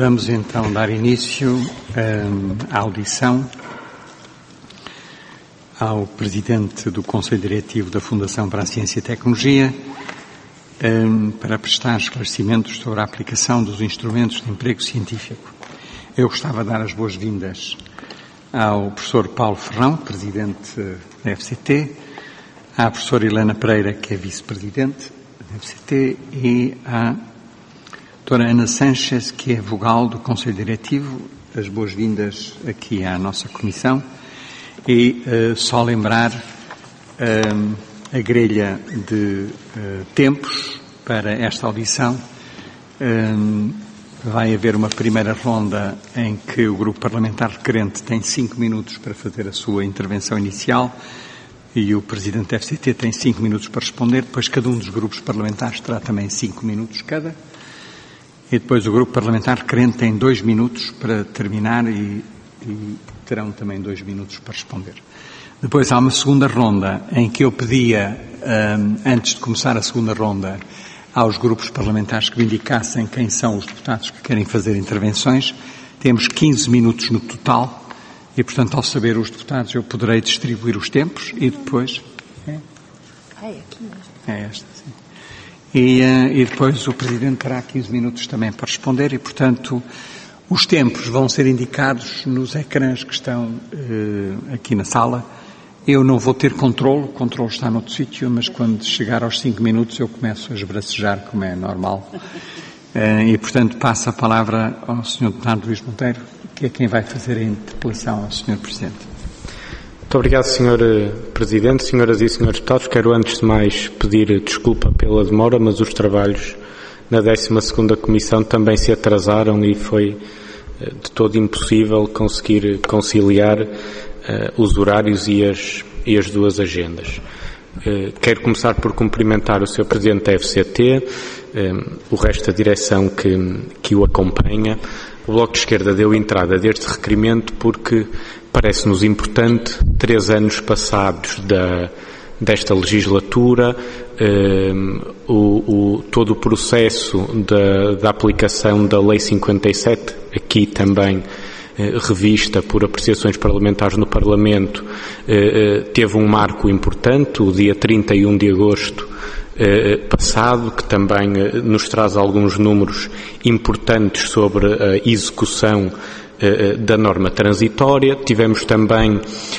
Vamos então dar início à audição ao Presidente do Conselho Diretivo da Fundação para a Ciência e Tecnologia para prestar esclarecimentos sobre a aplicação dos instrumentos de emprego científico. Eu gostava de dar as boas-vindas ao professor Paulo Ferrão, Presidente da FCT, à professora Helena Pereira, que é Vice-Presidente da FCT, e à doutora Ana Sanchez, que é vogal do Conselho Diretivo. As boas-vindas aqui à nossa comissão. E só lembrar a grelha de tempos para esta audição. Vai haver uma primeira ronda em que o grupo parlamentar requerente tem 5 minutos para fazer a sua intervenção inicial e o Presidente da FCT tem 5 minutos para responder. Depois cada um dos grupos parlamentares terá também 5 minutos cada. E depois o grupo parlamentar requerente tem 2 minutos para terminar e terão também 2 minutos para responder. Depois há uma segunda ronda em que eu pedia, antes de começar a segunda ronda, aos grupos parlamentares que me indicassem quem são os deputados que querem fazer intervenções. Temos 15 minutos no total e, portanto, ao saber os deputados, eu poderei distribuir os tempos e depois... É aqui mesmo. É esta, sim. E depois o Presidente terá 15 minutos também para responder e, portanto, os tempos vão ser indicados nos ecrãs que estão aqui na sala. Eu não vou ter controle, o controle está noutro sítio, mas quando chegar aos 5 minutos eu começo a esbracejar, como é normal. E, portanto, passo a palavra ao Sr. Deputado Luís Monteiro, que é quem vai fazer a interpelação ao Sr. Presidente. Muito obrigado, Sr. Presidente, senhoras e senhores deputados. Quero, antes de mais, pedir desculpa pela demora, mas os trabalhos na 12ª Comissão também se atrasaram e foi de todo impossível conseguir conciliar os horários e as duas agendas. Quero começar por cumprimentar o Sr. Presidente da FCT, o resto da direção que o acompanha. O Bloco de Esquerda deu entrada deste requerimento porque parece-nos importante, 3 anos passados desta legislatura, todo o processo da aplicação da Lei 57, aqui também revista por apreciações parlamentares no Parlamento, teve um marco importante, o dia 31 de agosto passado, que também nos traz alguns números importantes sobre a execução da norma transitória. Tivemos também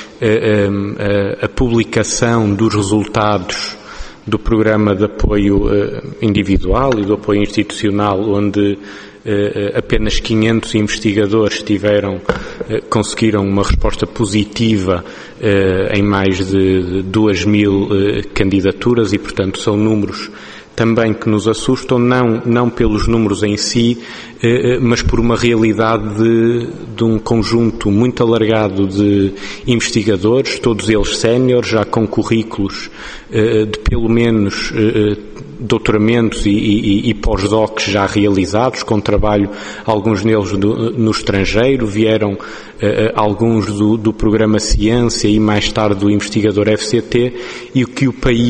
a publicação dos resultados do programa de apoio individual e do apoio institucional, onde apenas 500 investigadores conseguiram uma resposta positiva em mais de 2.000 candidaturas e, portanto, são números também que nos assustam, não pelos números em si, mas por uma realidade de um conjunto muito alargado de investigadores, todos eles séniores, já com currículos de pelo menos doutoramentos e pós-docs já realizados, com trabalho, alguns deles no estrangeiro. Vieram alguns do programa Ciência e mais tarde do investigador FCT, e que o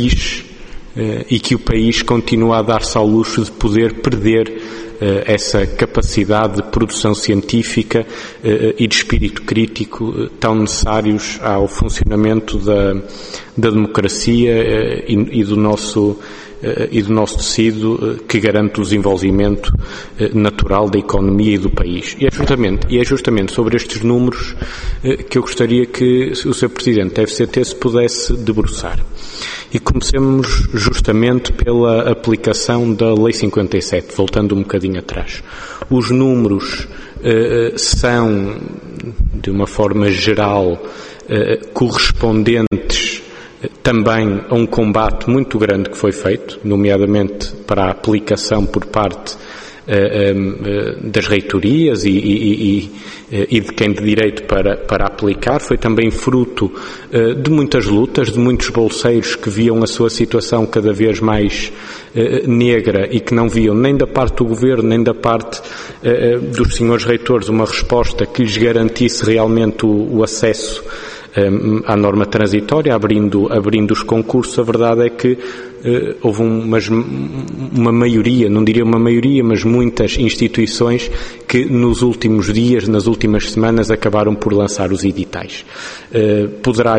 país continua a dar-se ao luxo de poder perder essa capacidade de produção científica e de espírito crítico tão necessários ao funcionamento da democracia e do nosso tecido, que garante o desenvolvimento natural da economia e do país. E é justamente sobre estes números que eu gostaria que o Sr. Presidente da FCT se pudesse debruçar. E comecemos justamente pela aplicação da Lei 57, voltando um bocadinho atrás. Os números são, de uma forma geral, correspondentes também a um combate muito grande que foi feito, nomeadamente para a aplicação por parte das reitorias e de quem de direito para aplicar. Foi também fruto de muitas lutas, de muitos bolseiros que viam a sua situação cada vez mais negra e que não viam nem da parte do Governo, nem da parte dos senhores reitores uma resposta que lhes garantisse realmente o acesso à norma transitória, abrindo os concursos. A verdade é que houve uma maioria, não diria uma maioria, mas muitas instituições que nos últimos dias, nas últimas semanas, acabaram por lançar os editais. Poderá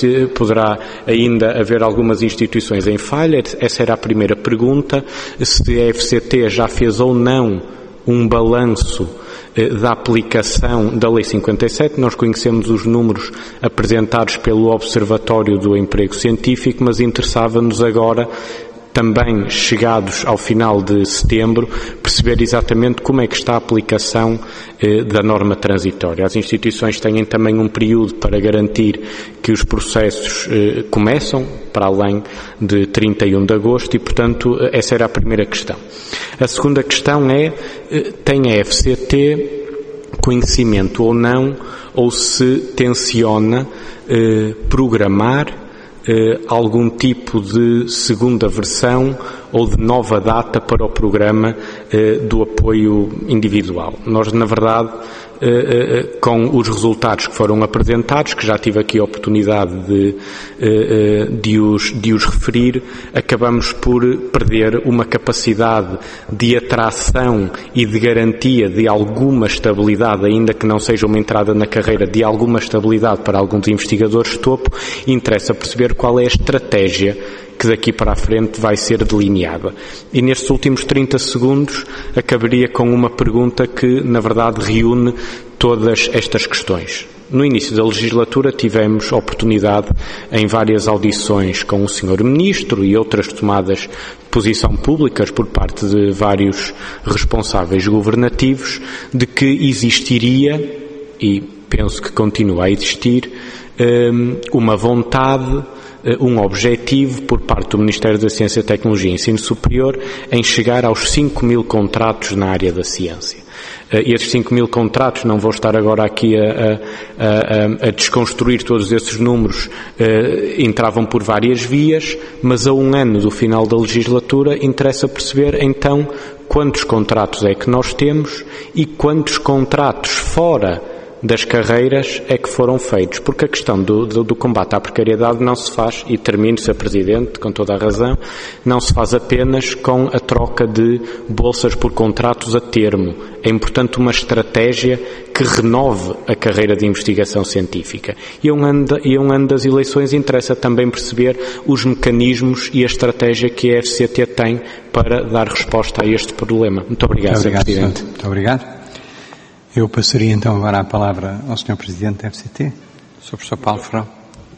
ainda haver algumas instituições em falha. Essa era a primeira pergunta, se a FCT já fez ou não um balanço da aplicação da Lei 57. Nós conhecemos os números apresentados pelo Observatório do Emprego Científico, mas interessava-nos agora, também chegados ao final de setembro, perceber exatamente como é que está a aplicação da norma transitória. As instituições têm também um período para garantir que os processos começam, para além de 31 de agosto, e, portanto, essa era a primeira questão. A segunda questão é, tem a FCT conhecimento ou não, ou se tenciona programar algum tipo de segunda versão ou de nova data para o programa do apoio individual. Nós, na verdade, com os resultados que foram apresentados, que já tive aqui a oportunidade de os referir, acabamos por perder uma capacidade de atração e de garantia de alguma estabilidade, ainda que não seja uma entrada na carreira, de alguma estabilidade para alguns investigadores de topo. Interessa perceber qual é a estratégia que daqui para a frente vai ser delineada. E nestes últimos 30 segundos acabaria com uma pergunta que, na verdade, reúne todas estas questões. No início da legislatura tivemos a oportunidade, em várias audições com o Sr. Ministro e outras tomadas de posição públicas por parte de vários responsáveis governativos, de que existiria, e penso que continua a existir, uma vontade, um objetivo por parte do Ministério da Ciência, Tecnologia e Ensino Superior em chegar aos 5.000 contratos na área da ciência. Esses 5.000 contratos, não vou estar agora aqui a desconstruir todos esses números, entravam por várias vias, mas a um ano do final da legislatura interessa perceber então quantos contratos é que nós temos e quantos contratos fora das carreiras é que foram feitos, porque a questão do combate à precariedade não se faz, e termino, Sr. Presidente, com toda a razão, não se faz apenas com a troca de bolsas por contratos a termo. É importante uma estratégia que renove a carreira de investigação científica. E a um ano das eleições interessa também perceber os mecanismos e a estratégia que a FCT tem para dar resposta a este problema. Muito obrigado, Sr. Presidente. Muito obrigado. Eu passaria então agora a palavra ao Sr. Presidente da FCT, Sr. Professor Paulo Ferrão.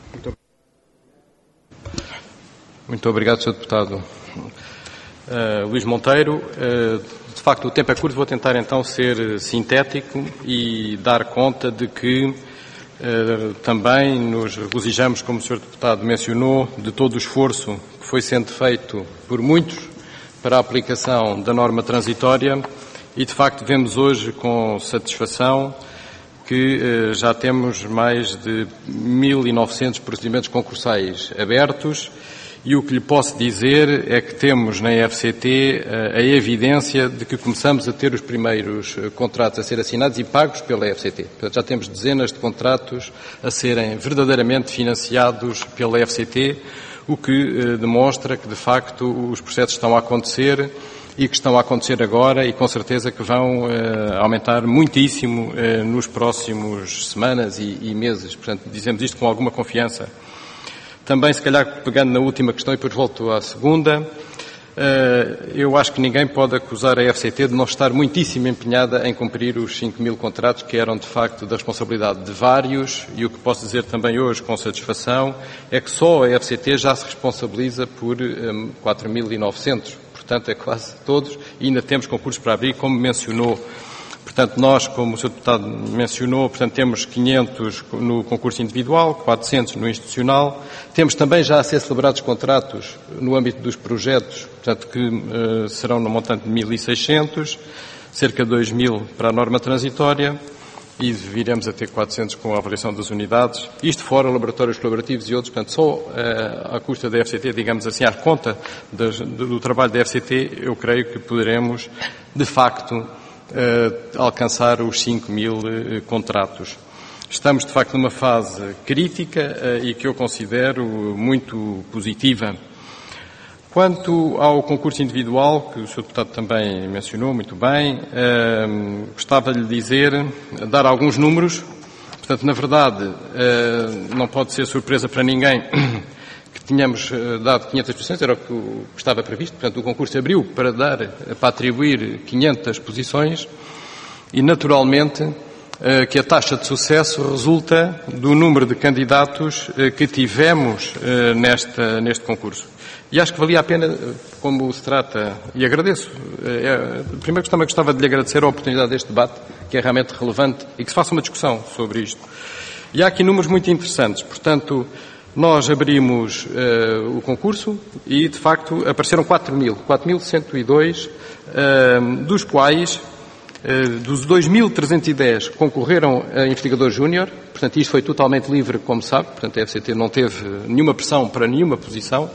Muito obrigado, Sr. Deputado Luís Monteiro. De facto, o tempo é curto, vou tentar então ser sintético e dar conta de que também nos regozijamos, como o Sr. Deputado mencionou, de todo o esforço que foi sendo feito por muitos para a aplicação da norma transitória. E, de facto, vemos hoje com satisfação que já temos mais de 1.900 procedimentos concursais abertos, e o que lhe posso dizer é que temos na FCT a evidência de que começamos a ter os primeiros contratos a ser assinados e pagos pela FCT. Portanto, já temos dezenas de contratos a serem verdadeiramente financiados pela FCT, o que demonstra que, de facto, os processos estão a acontecer e que estão a acontecer agora e com certeza que vão aumentar muitíssimo nos próximos semanas e meses. Portanto, dizemos isto com alguma confiança. Também, se calhar, pegando na última questão e depois volto à segunda, eu acho que ninguém pode acusar a FCT de não estar muitíssimo empenhada em cumprir os 5.000 contratos que eram, de facto, da responsabilidade de vários, e o que posso dizer também hoje com satisfação é que só a FCT já se responsabiliza por 4.900. Portanto, é quase todos, e ainda temos concursos para abrir, como mencionou. Portanto, nós, como o Sr. Deputado mencionou, portanto, temos 500 no concurso individual, 400 no institucional. Temos também já a ser celebrados contratos no âmbito dos projetos, portanto, que serão no montante de 1.600, cerca de 2.000 para a norma transitória, e viremos a ter 400 com a avaliação das unidades, isto fora laboratórios colaborativos e outros, portanto, só à custa da FCT, digamos assim, à conta do trabalho da FCT, eu creio que poderemos, de facto, alcançar os 5.000 contratos. Estamos, de facto, numa fase crítica e que eu considero muito positiva. Quanto ao concurso individual, que o Sr. Deputado também mencionou muito bem, gostava de lhe dizer, dar alguns números. Portanto, na verdade, não pode ser surpresa para ninguém que tínhamos dado 500 posições, era o que estava previsto. Portanto, o concurso abriu para atribuir 500 posições e, naturalmente, que a taxa de sucesso resulta do número de candidatos que tivemos neste concurso. E acho que valia a pena, como se trata, e agradeço. Primeiro gostava de lhe agradecer a oportunidade deste debate, que é realmente relevante, e que se faça uma discussão sobre isto. E há aqui números muito interessantes. Portanto, nós abrimos o concurso e, de facto, apareceram 4.102, dos quais dos 2.310 concorreram a investigador júnior. Portanto, isto foi totalmente livre, como sabe. Portanto, a FCT não teve nenhuma pressão para nenhuma posição.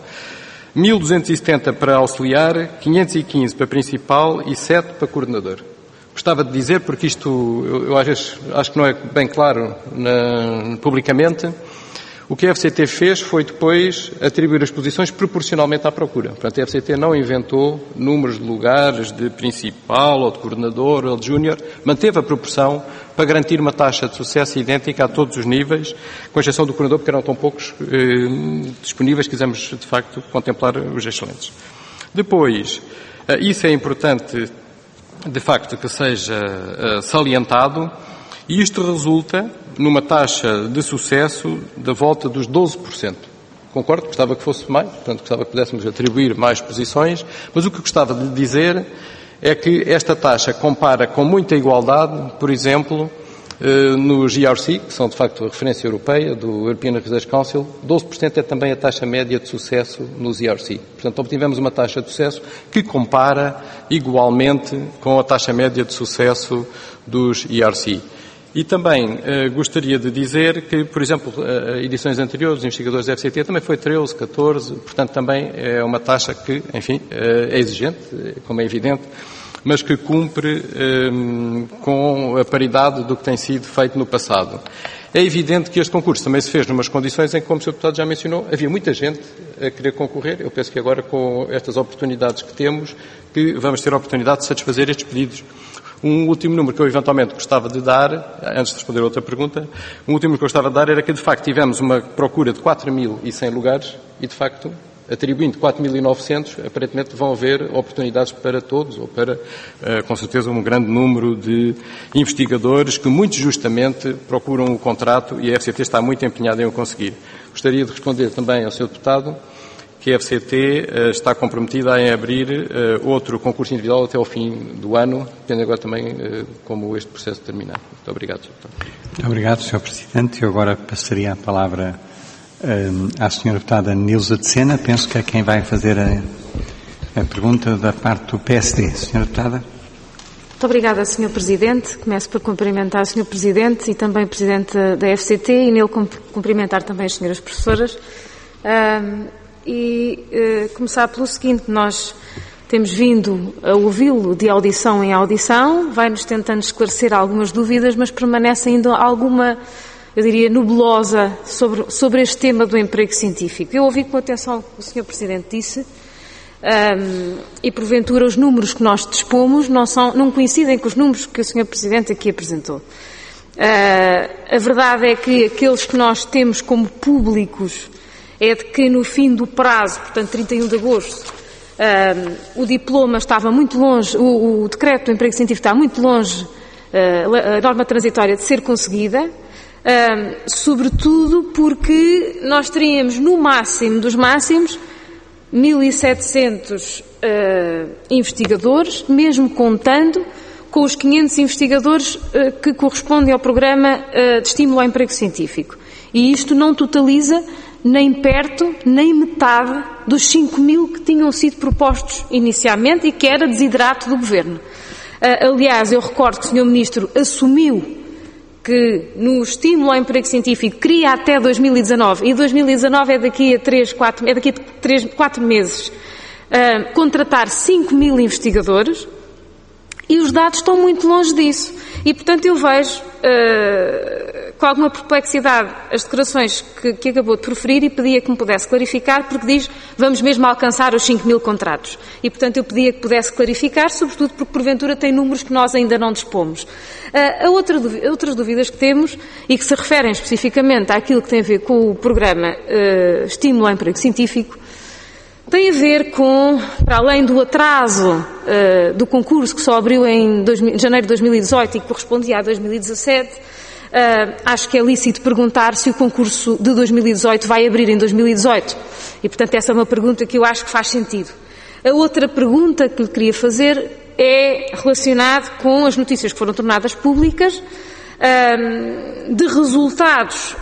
1.270 para auxiliar, 515 para principal e 7 para coordenador. Gostava de dizer, porque isto eu às vezes acho que não é bem claro publicamente, o que a FCT fez foi depois atribuir as posições proporcionalmente à procura. Portanto, a FCT não inventou números de lugares de principal ou de coordenador ou de júnior, manteve a proporção para garantir uma taxa de sucesso idêntica a todos os níveis, com exceção do coordenador, porque eram tão poucos disponíveis, quisemos, de facto, contemplar os excelentes. Depois, isso é importante, de facto, que seja salientado, e isto resulta numa taxa de sucesso da volta dos 12%. Concordo, gostava que fosse mais, portanto, gostava que pudéssemos atribuir mais posições, mas o que gostava de dizer é que esta taxa compara com muita igualdade, por exemplo, nos ERC, que são de facto a referência europeia do European Research Council, 12% é também a taxa média de sucesso nos ERC. Portanto, obtivemos uma taxa de sucesso que compara igualmente com a taxa média de sucesso dos ERC. E também gostaria de dizer que, por exemplo, edições anteriores, os investigadores da FCT também foi 13, 14, portanto também é uma taxa que, enfim, é exigente, como é evidente, mas que cumpre com a paridade do que tem sido feito no passado. É evidente que este concurso também se fez numas condições em que, como o Sr. Deputado já mencionou, havia muita gente a querer concorrer. Eu penso que agora, com estas oportunidades que temos, que vamos ter a oportunidade de satisfazer estes pedidos. Um último número que eu eventualmente gostava de dar, antes de responder a outra pergunta, um último número que eu gostava de dar era que, de facto, tivemos uma procura de 4.100 lugares e, de facto, atribuindo 4.900, aparentemente vão haver oportunidades para todos, ou para, com certeza, um grande número de investigadores que, muito justamente, procuram o contrato e a FCT está muito empenhada em o conseguir. Gostaria de responder também ao Sr. Deputado que a FCT está comprometida em abrir outro concurso individual até ao fim do ano, dependendo agora também como este processo terminar. Muito obrigado, Sr. Deputado. Muito obrigado, Sr. Presidente. Eu agora passaria a palavra à Sra. Deputada Nilza de Sena. Penso que é quem vai fazer a pergunta da parte do PSD. Sra. Deputada. Muito obrigada, Sr. Presidente. Começo por cumprimentar o Sr. Presidente e também o Presidente da FCT e nele cumprimentar também as senhoras professoras. Começar pelo seguinte: nós temos vindo a ouvi-lo de audição em audição, vai-nos tentando esclarecer algumas dúvidas, mas permanece ainda alguma, eu diria, nebulosa sobre este tema do emprego científico. Eu ouvi com atenção o que o Sr. Presidente disse e, porventura, os números que nós dispomos não coincidem com os números que o Sr. Presidente aqui apresentou. A verdade é que aqueles que nós temos como públicos é de que no fim do prazo, portanto 31 de agosto, o diploma estava muito longe, o decreto do emprego científico está muito longe, a norma transitória de ser conseguida, sobretudo porque nós teríamos no máximo dos máximos 1.700 investigadores, mesmo contando com os 500 investigadores que correspondem ao programa de estímulo ao emprego científico. E isto não totaliza nem perto, nem metade dos 5.000 que tinham sido propostos inicialmente e que era desiderato do Governo. Aliás, eu recordo que o Sr. Ministro assumiu que no estímulo ao emprego científico queria até 2019, e 2019 é daqui a 4 meses, contratar 5.000 investigadores E os dados estão muito longe disso. E, portanto, eu vejo com alguma perplexidade as declarações que acabou de proferir e pedia que me pudesse clarificar, porque diz vamos mesmo alcançar os 5.000 contratos. E, portanto, eu pedia que pudesse clarificar, sobretudo porque, porventura, tem números que nós ainda não dispomos. Outras dúvidas que temos e que se referem especificamente àquilo que tem a ver com o programa Estímulo ao Emprego Científico, tem a ver com, para além do atraso do concurso que só abriu em janeiro de 2018 e que correspondia a 2017, acho que é lícito perguntar se o concurso de 2018 vai abrir em 2018. E, portanto, essa é uma pergunta que eu acho que faz sentido. A outra pergunta que lhe queria fazer é relacionada com as notícias que foram tornadas públicas de resultados,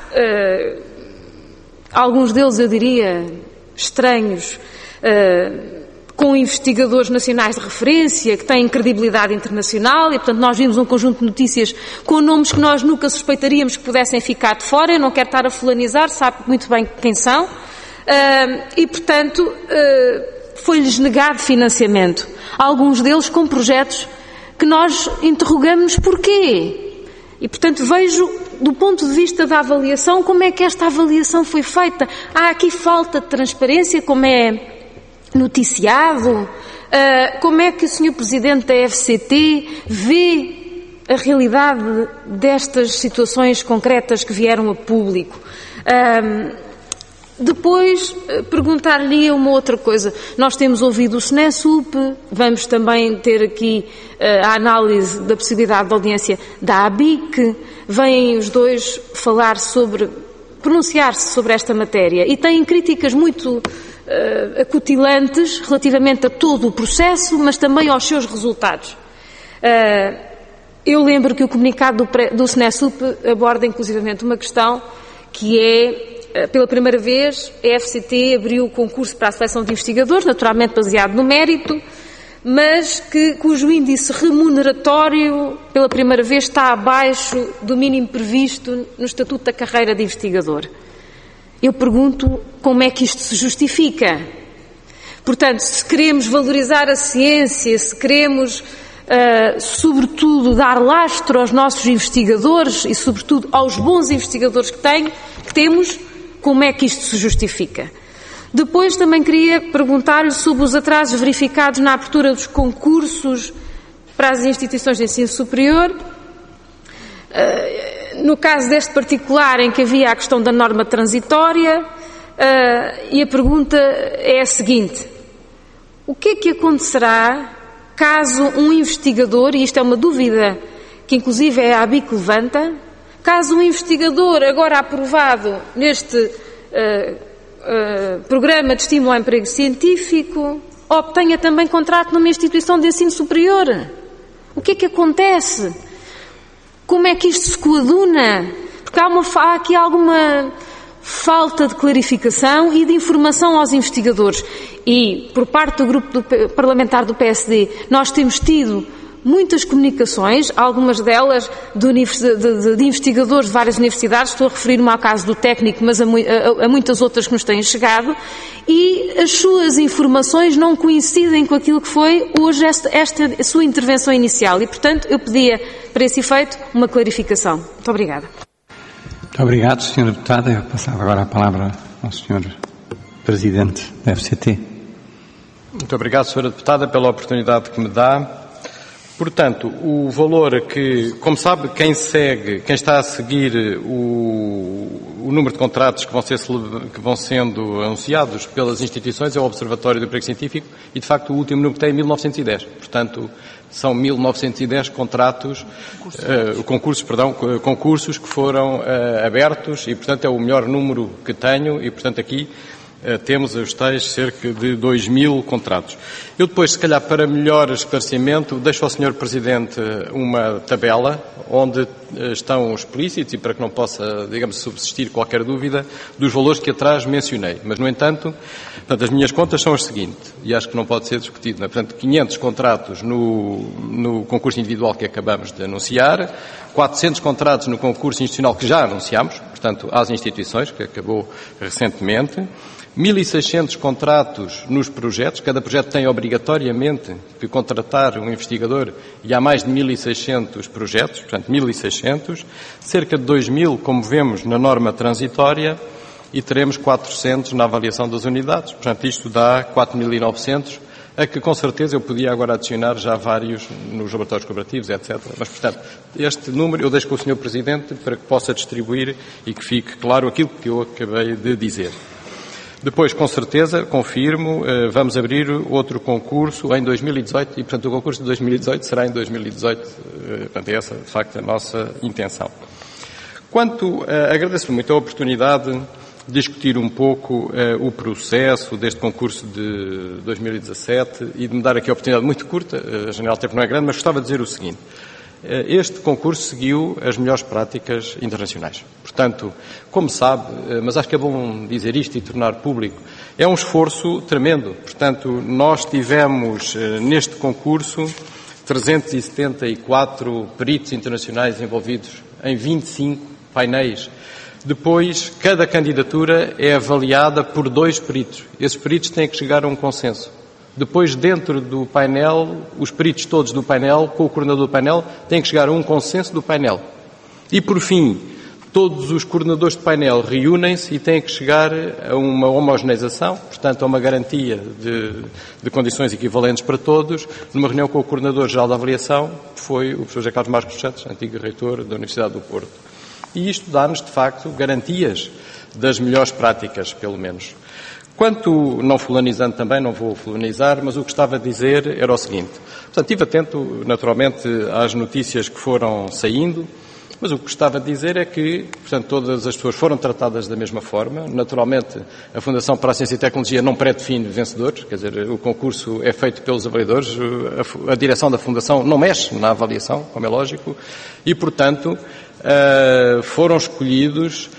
alguns deles, eu diria, estranhos, com investigadores nacionais de referência que têm credibilidade internacional e, portanto, nós vimos um conjunto de notícias com nomes que nós nunca suspeitaríamos que pudessem ficar de fora. Eu não quero estar a fulanizar, sabe muito bem quem são. E, portanto, foi-lhes negado financiamento. Alguns deles com projetos que nós interrogamos porquê. E, portanto, vejo, do ponto de vista da avaliação, como é que esta avaliação foi feita. Há aqui falta de transparência, como é noticiado? Como é que o Sr. Presidente da FCT vê a realidade destas situações concretas que vieram a público? Depois, perguntar-lhe uma outra coisa. Nós temos ouvido o SNESUP, vamos também ter aqui a análise da possibilidade de audiência da ABIC, vêm os dois pronunciar-se sobre esta matéria e têm críticas muito acutilantes relativamente a todo o processo, mas também aos seus resultados. Eu lembro que o comunicado do SNESUP aborda inclusivamente uma questão que é, pela primeira vez, a FCT abriu o concurso para a seleção de investigadores, naturalmente baseado no mérito, mas cujo índice remuneratório, pela primeira vez, está abaixo do mínimo previsto no Estatuto da Carreira de Investigador. Eu pergunto como é que isto se justifica. Portanto, se queremos valorizar a ciência, se queremos, sobretudo, dar lastro aos nossos investigadores e, sobretudo, aos bons investigadores que temos, como é que isto se justifica? Depois também queria perguntar-lhe sobre os atrasos verificados na abertura dos concursos para as instituições de ensino superior. No caso deste particular, em que havia a questão da norma transitória, e a pergunta é a seguinte: o que é que acontecerá caso um investigador, e isto é uma dúvida que inclusive a ABIC levanta, caso um investigador agora aprovado neste programa de estímulo ao emprego científico obtenha também contrato numa instituição de ensino superior? O que é que acontece? Como é que isto se coaduna? Porque há aqui alguma falta de clarificação e de informação aos investigadores. E, por parte do grupo parlamentar do PSD, nós temos tido muitas comunicações, algumas delas de investigadores de várias universidades, estou a referir-me ao caso do técnico, mas a muitas outras que nos têm chegado, e as suas informações não coincidem com aquilo que foi hoje esta sua intervenção inicial. E, portanto, eu pedia, para esse efeito, uma clarificação. Muito obrigada. Muito obrigado, Sra. Deputada. Eu passava agora a palavra ao Sr. Presidente da FCT. Muito obrigado, Sra. Deputada, pela oportunidade que me dá. Portanto, o valor que, como sabe, quem está a seguir o número de contratos que vão sendo anunciados pelas instituições é o Observatório do Emprego Científico e, de facto, o último número que tem é 1910. Portanto, são 1910 contratos, concursos que foram abertos e, portanto, é o melhor número que tenho e, portanto, aqui temos os tais cerca de 2.000 contratos. Eu depois, se calhar, para melhor esclarecimento, deixo ao Sr. Presidente uma tabela onde estão explícitos e para que não possa, digamos, subsistir qualquer dúvida dos valores que atrás mencionei. Mas, no entanto, portanto, as minhas contas são as seguintes, e acho que não pode ser discutido. Portanto, 500 contratos no concurso individual que acabamos de anunciar, 400 contratos no concurso institucional que já anunciámos, portanto, às instituições, que acabou recentemente, 1.600 contratos nos projetos, cada projeto tem obrigatoriamente que contratar um investigador e há mais de 1.600 projetos, portanto 1.600, cerca de 2.000, como vemos na norma transitória, e teremos 400 na avaliação das unidades, portanto isto dá 4.900, a que com certeza eu podia agora adicionar já vários nos laboratórios cooperativos, etc. Mas, portanto, este número eu deixo com o Sr. Presidente para que possa distribuir e que fique claro aquilo que eu acabei de dizer. Depois, com certeza, confirmo, vamos abrir outro concurso em 2018 e, portanto, o concurso de 2018 será em 2018. Portanto, é essa, de facto, a nossa intenção. Agradeço muito a oportunidade de discutir um pouco o processo deste concurso de 2017 e de me dar aqui a oportunidade muito curta, a janela de tempo não é grande, mas gostava de dizer o seguinte. Este concurso seguiu as melhores práticas internacionais. Portanto, como sabe, mas acho que é bom dizer isto e tornar público, é um esforço tremendo. Portanto, nós tivemos neste concurso 374 peritos internacionais envolvidos em 25 painéis. Depois, cada candidatura é avaliada por 2 peritos. Esses peritos têm que chegar a um consenso. Depois, dentro do painel, os peritos todos do painel, com o coordenador do painel, têm que chegar a um consenso do painel. E, por fim, todos os coordenadores do painel reúnem-se e têm que chegar a uma homogeneização, portanto, a uma garantia de condições equivalentes para todos, numa reunião com o coordenador-geral da avaliação, que foi o professor José Carlos Marcos Santos, antigo reitor da Universidade do Porto. E isto dá-nos, de facto, garantias das melhores práticas, pelo menos. Quanto, não fulanizando também, não vou fulanizar, mas o que estava a dizer era o seguinte. Portanto, estive atento, naturalmente, às notícias que foram saindo, mas o que gostava de dizer é que, portanto, todas as pessoas foram tratadas da mesma forma. Naturalmente, a Fundação para a Ciência e Tecnologia não pré-define vencedores, quer dizer, o concurso é feito pelos avaliadores, a direção da Fundação não mexe na avaliação, como é lógico, e, portanto, foram escolhidos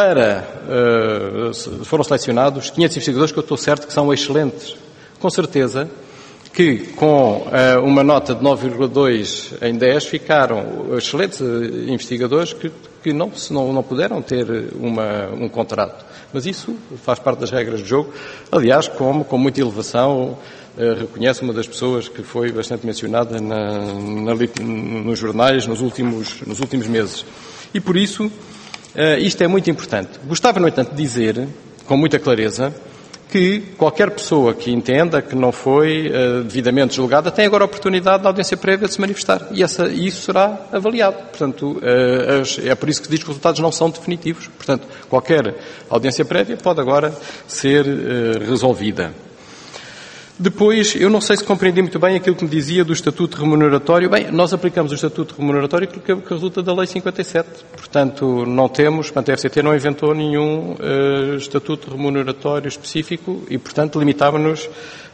foram selecionados 500 investigadores que eu estou certo que são excelentes. Com certeza que com uma nota de 9,2 em 10 ficaram excelentes investigadores que não puderam ter um contrato. Mas isso faz parte das regras do jogo. Aliás, com muita elevação, reconhece uma das pessoas que foi bastante mencionada nos jornais nos últimos meses. E por isso, isto é muito importante. Gostava, no entanto, de dizer, com muita clareza, que qualquer pessoa que entenda que não foi devidamente julgada tem agora a oportunidade na audiência prévia de se manifestar. E isso será avaliado. Portanto, é por isso que diz que os resultados não são definitivos. Portanto, qualquer audiência prévia pode agora ser resolvida. Depois, eu não sei se compreendi muito bem aquilo que me dizia do Estatuto Remuneratório. Bem, nós aplicamos o Estatuto Remuneratório que resulta da Lei 57. Portanto, não temos, a FCT não inventou nenhum Estatuto Remuneratório específico e, portanto, limitávamos-nos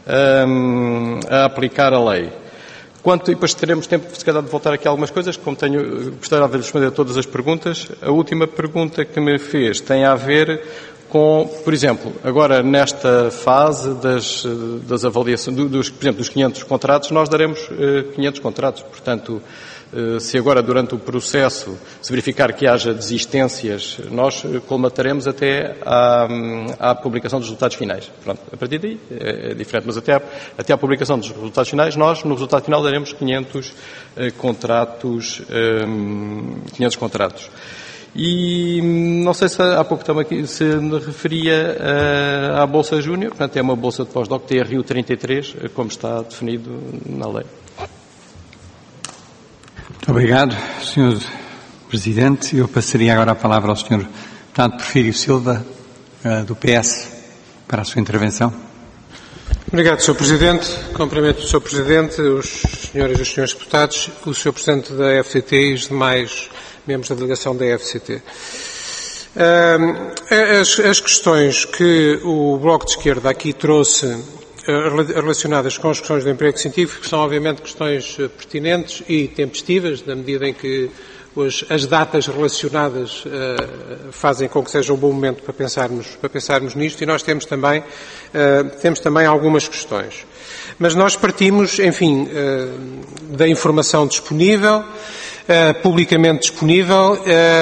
a aplicar a lei. E depois teremos tempo, se calhar, de voltar aqui a algumas coisas, como gostaria de responder a todas as perguntas. A última pergunta que me fez tem a ver com, por exemplo, agora nesta fase das avaliações, por exemplo, dos 500 contratos, nós daremos 500 contratos. Portanto, se agora durante o processo se verificar que haja desistências, nós colmataremos até à publicação dos resultados finais. Pronto, a partir daí é diferente, mas até à publicação dos resultados finais, nós no resultado final daremos 500 contratos. E não sei se há pouco também se me referia à Bolsa Júnior, portanto é uma bolsa de pós-doc TRU 33, como está definido na lei. Muito obrigado, Sr. Presidente. Eu passaria agora a palavra ao Sr. Deputado Porfírio Silva, do PS, para a sua intervenção. Obrigado, Sr. Presidente. Cumprimento o Sr. Presidente, os senhores e os senhores deputados, o Sr. Presidente da FCT e os demais membros da delegação da FCT. As questões que o Bloco de Esquerda aqui trouxe relacionadas com as questões do emprego científico são obviamente questões pertinentes e tempestivas, na medida em que as datas relacionadas fazem com que seja um bom momento para pensarmos nisto, e nós temos também algumas questões. Mas nós partimos, enfim, da informação disponível publicamente disponível,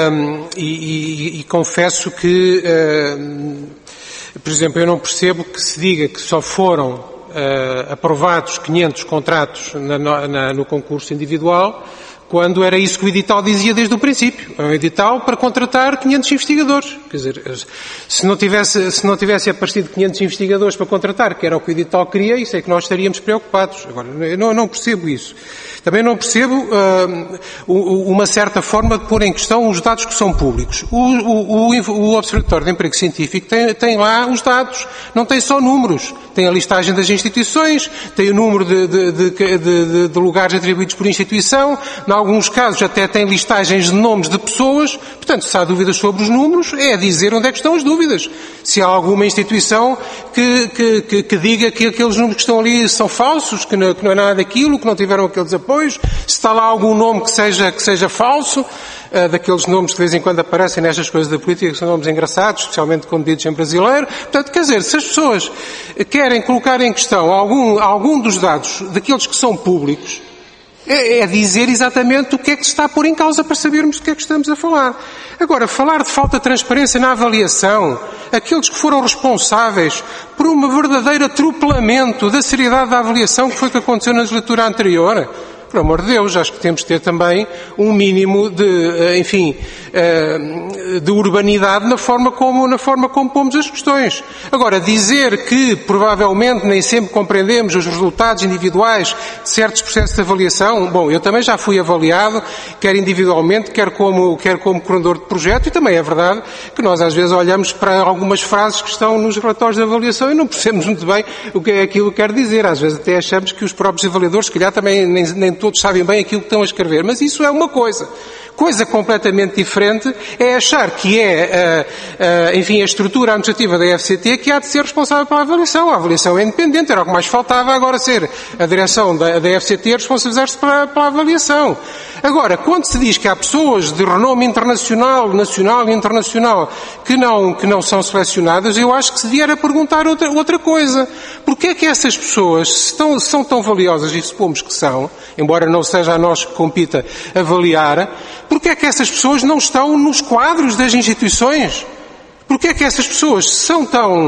e confesso que, por exemplo, eu não percebo que se diga que só foram aprovados 500 contratos no concurso individual, quando era isso que o edital dizia desde o princípio. É um edital para contratar 500 investigadores. Quer dizer, se não tivesse aparecido 500 investigadores para contratar, que era o que o edital queria, isso é que nós estaríamos preocupados. Agora, eu não percebo isso. Também não percebo uma certa forma de pôr em questão os dados que são públicos. O Observatório de Emprego Científico tem lá os dados, não tem só números. Tem a listagem das instituições, tem o número de lugares atribuídos por instituição, em alguns casos até tem listagens de nomes de pessoas. Portanto, se há dúvidas sobre os números, é dizer onde é que estão as dúvidas. Se há alguma instituição que diga que aqueles números que estão ali são falsos, que não é nada daquilo, que não tiveram aqueles apoios, se está lá algum nome que seja falso, daqueles nomes que de vez em quando aparecem nestas coisas da política, que são nomes engraçados, especialmente quando ditos em brasileiro. Portanto, quer dizer, se as pessoas querem colocar em questão algum dos dados daqueles que são públicos, é dizer exatamente o que é que se está a pôr em causa para sabermos do que é que estamos a falar. Agora, falar de falta de transparência na avaliação, aqueles que foram responsáveis por um verdadeiro atropelamento da seriedade da avaliação, que foi o que aconteceu na legislatura anterior, por amor de Deus, acho que temos de ter também um mínimo de urbanidade na forma como pomos as questões. Agora, dizer que provavelmente nem sempre compreendemos os resultados individuais de certos processos de avaliação, bom, eu também já fui avaliado, quer individualmente, quer como coordenador de projeto, e também é verdade que nós às vezes olhamos para algumas frases que estão nos relatórios de avaliação e não percebemos muito bem o que é aquilo que quer dizer. Às vezes até achamos que os próprios avaliadores, se calhar, também nem todos sabem bem aquilo que estão a escrever, mas isso é uma coisa. Coisa completamente diferente é achar que a estrutura administrativa da FCT que há de ser responsável pela avaliação. A avaliação é independente, era o que mais faltava agora ser a direção da FCT a responsabilizar-se pela avaliação. Agora, quando se diz que há pessoas de renome internacional, nacional e internacional que não são selecionadas, eu acho que se vier a perguntar outra coisa. Porquê é que essas pessoas são tão valiosas, e supomos que são, embora não seja a nós que compita avaliar, porquê é que essas pessoas não estão nos quadros das instituições? Porquê é que essas pessoas são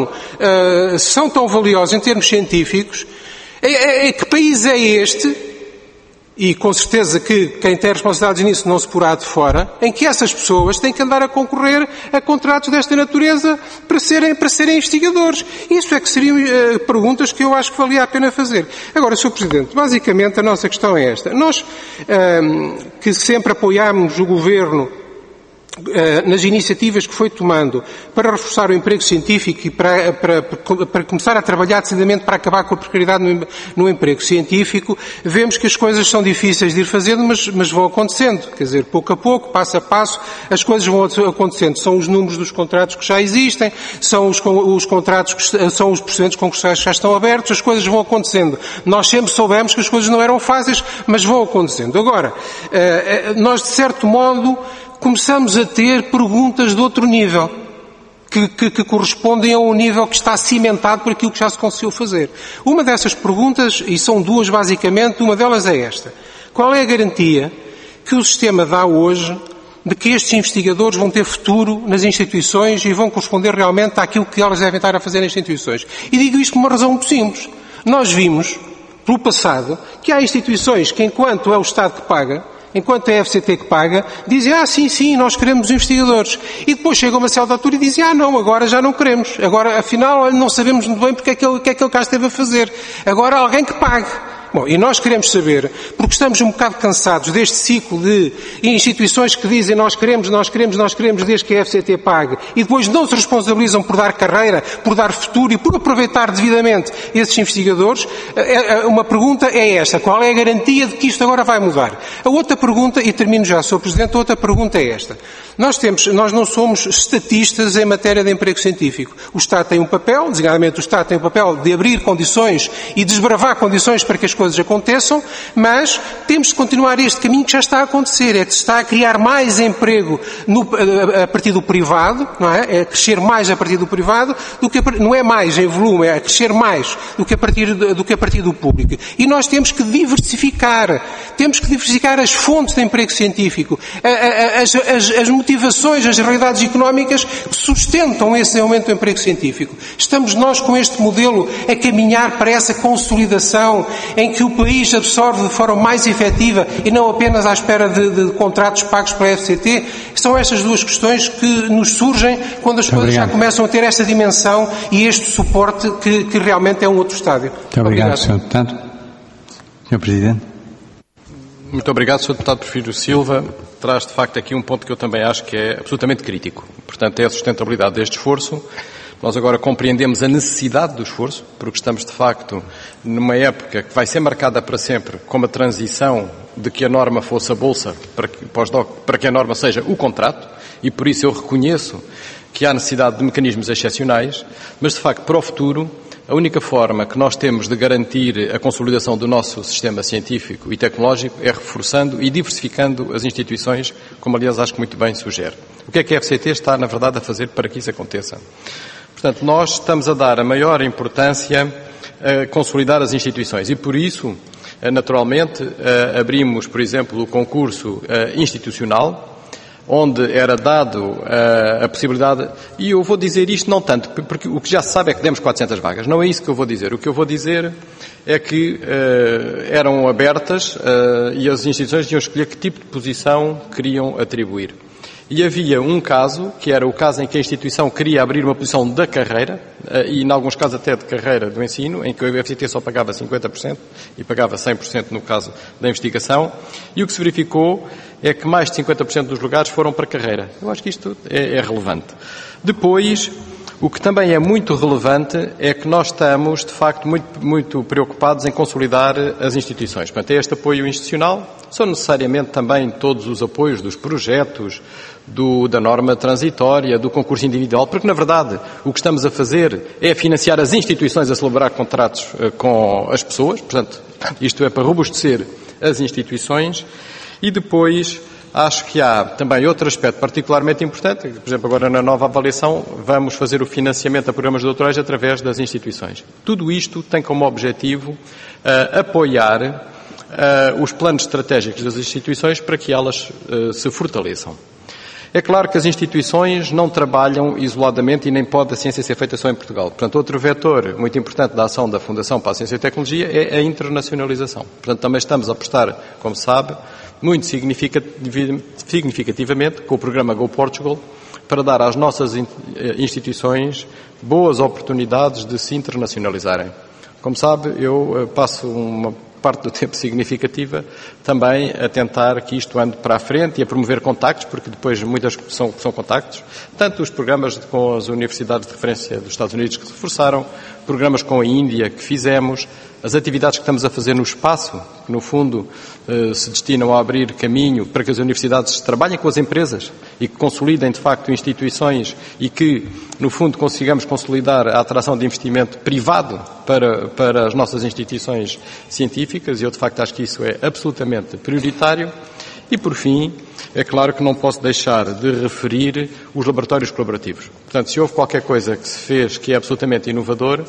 tão valiosas em termos científicos? Que país é este? E com certeza que quem tem responsabilidades nisso não se porá de fora, em que essas pessoas têm que andar a concorrer a contratos desta natureza para serem investigadores. Isso é que seriam perguntas que eu acho que valia a pena fazer. Agora, Sr. Presidente, basicamente a nossa questão é esta. Nós, que sempre apoiámos o Governo nas iniciativas que foi tomando para reforçar o emprego científico e para começar a trabalhar decididamente para acabar com a precariedade no emprego científico, vemos que as coisas são difíceis de ir fazendo, mas vão acontecendo. Quer dizer, pouco a pouco, passo a passo, as coisas vão acontecendo. São os números dos contratos que já existem, são os contratos, são os procedimentos concursais que já estão abertos, as coisas vão acontecendo. Nós sempre soubemos que as coisas não eram fáceis, mas vão acontecendo. Agora, nós, de certo modo, começamos a ter perguntas de outro nível, que correspondem a um nível que está cimentado por aquilo que já se conseguiu fazer. Uma dessas perguntas, e são duas basicamente, uma delas é esta. Qual é a garantia que o sistema dá hoje de que estes investigadores vão ter futuro nas instituições e vão corresponder realmente àquilo que elas devem estar a fazer nas instituições? E digo isto por uma razão muito simples. Nós vimos, pelo passado, que há instituições que, enquanto é o Estado que paga, enquanto é a FCT que paga, dizem, sim, nós queremos investigadores. E depois chega uma certa altura e dizem, não, agora já não queremos. Agora, afinal, não sabemos muito bem porque é que ele cá esteve a fazer. Agora alguém que pague. Bom, e nós queremos saber, porque estamos um bocado cansados deste ciclo de instituições que dizem nós queremos desde que a FCT pague, e depois não se responsabilizam por dar carreira, por dar futuro e por aproveitar devidamente esses investigadores. Uma pergunta é esta: qual é a garantia de que isto agora vai mudar? A outra pergunta, e termino já, Sr. Presidente, a outra pergunta é esta. Nós não somos estatistas em matéria de emprego científico. O Estado tem um papel, designadamente o Estado tem o papel de abrir condições e desbravar condições para que as coisas coisas aconteçam, mas temos de continuar este caminho que já está a acontecer, é que se está a criar mais emprego a partir do privado, não é? É a crescer mais a partir do privado, não é mais em volume, é a crescer mais do que a partir do público. E nós temos que diversificar as fontes de emprego científico, as motivações, as realidades económicas que sustentam esse aumento do emprego científico. Estamos nós com este modelo a caminhar para essa consolidação em que o país absorve de forma mais efetiva e não apenas à espera de contratos pagos pela FCT. São estas duas questões que nos surgem quando as coisas já começam a ter esta dimensão e este suporte que realmente é um outro estádio. Muito obrigado, Sr. Deputado. Sr. Presidente. Muito obrigado, Sr. Deputado Porfírio Silva. Traz, de facto, aqui um ponto que eu também acho que é absolutamente crítico. Portanto, é a sustentabilidade deste esforço. Nós agora compreendemos a necessidade do esforço, porque estamos, de facto, numa época que vai ser marcada para sempre como a transição de que a norma fosse a Bolsa para que a norma seja o contrato, e por isso eu reconheço que há necessidade de mecanismos excepcionais, mas, de facto, para o futuro, a única forma que nós temos de garantir a consolidação do nosso sistema científico e tecnológico é reforçando e diversificando as instituições, como, aliás, acho que muito bem sugere. O que é que a FCT está, na verdade, a fazer para que isso aconteça? Portanto, nós estamos a dar a maior importância a consolidar as instituições e, por isso, naturalmente, abrimos, por exemplo, o concurso institucional, onde era dado a possibilidade, e eu vou dizer isto não tanto, porque o que já se sabe é que demos 400 vagas, não é isso que eu vou dizer. O que eu vou dizer é que eram abertas e as instituições iam escolher que tipo de posição queriam atribuir. E havia um caso, que era o caso em que a instituição queria abrir uma posição da carreira, e em alguns casos até de carreira do ensino, em que o FCT só pagava 50% e pagava 100% no caso da investigação, e o que se verificou é que mais de 50% dos lugares foram para carreira. Eu acho que isto é relevante. Depois, o que também é muito relevante é que nós estamos, de facto, muito preocupados em consolidar as instituições. Portanto, é este apoio institucional, são necessariamente também todos os apoios dos projetos, da norma transitória, do concurso individual, porque, na verdade, o que estamos a fazer é financiar as instituições a celebrar contratos com as pessoas, portanto, isto é para robustecer as instituições, e depois acho que há também outro aspecto particularmente importante, por exemplo, agora na nova avaliação vamos fazer o financiamento a programas doutorais através das instituições. Tudo isto tem como objetivo apoiar os planos estratégicos das instituições para que elas se fortaleçam. É claro que as instituições não trabalham isoladamente e nem pode a ciência ser feita só em Portugal. Portanto, outro vetor muito importante da ação da Fundação para a Ciência e Tecnologia é a internacionalização. Portanto, também estamos a apostar, como sabe, muito significativamente com o programa Go Portugal para dar às nossas instituições boas oportunidades de se internacionalizarem. Como sabe, eu passo uma parte do tempo significativa também a tentar que isto ande para a frente e a promover contactos, porque depois muitas são contactos, tanto os programas com as universidades de referência dos Estados Unidos que se reforçaram, programas com a Índia que fizemos, as atividades que estamos a fazer no espaço, que no fundo se destinam a abrir caminho para que as universidades trabalhem com as empresas e que consolidem de facto instituições e que no fundo consigamos consolidar a atração de investimento privado para as nossas instituições científicas, e eu de facto acho que isso é absolutamente prioritário. E por fim, é claro que não posso deixar de referir os laboratórios colaborativos. Portanto, se houve qualquer coisa que se fez que é absolutamente inovador,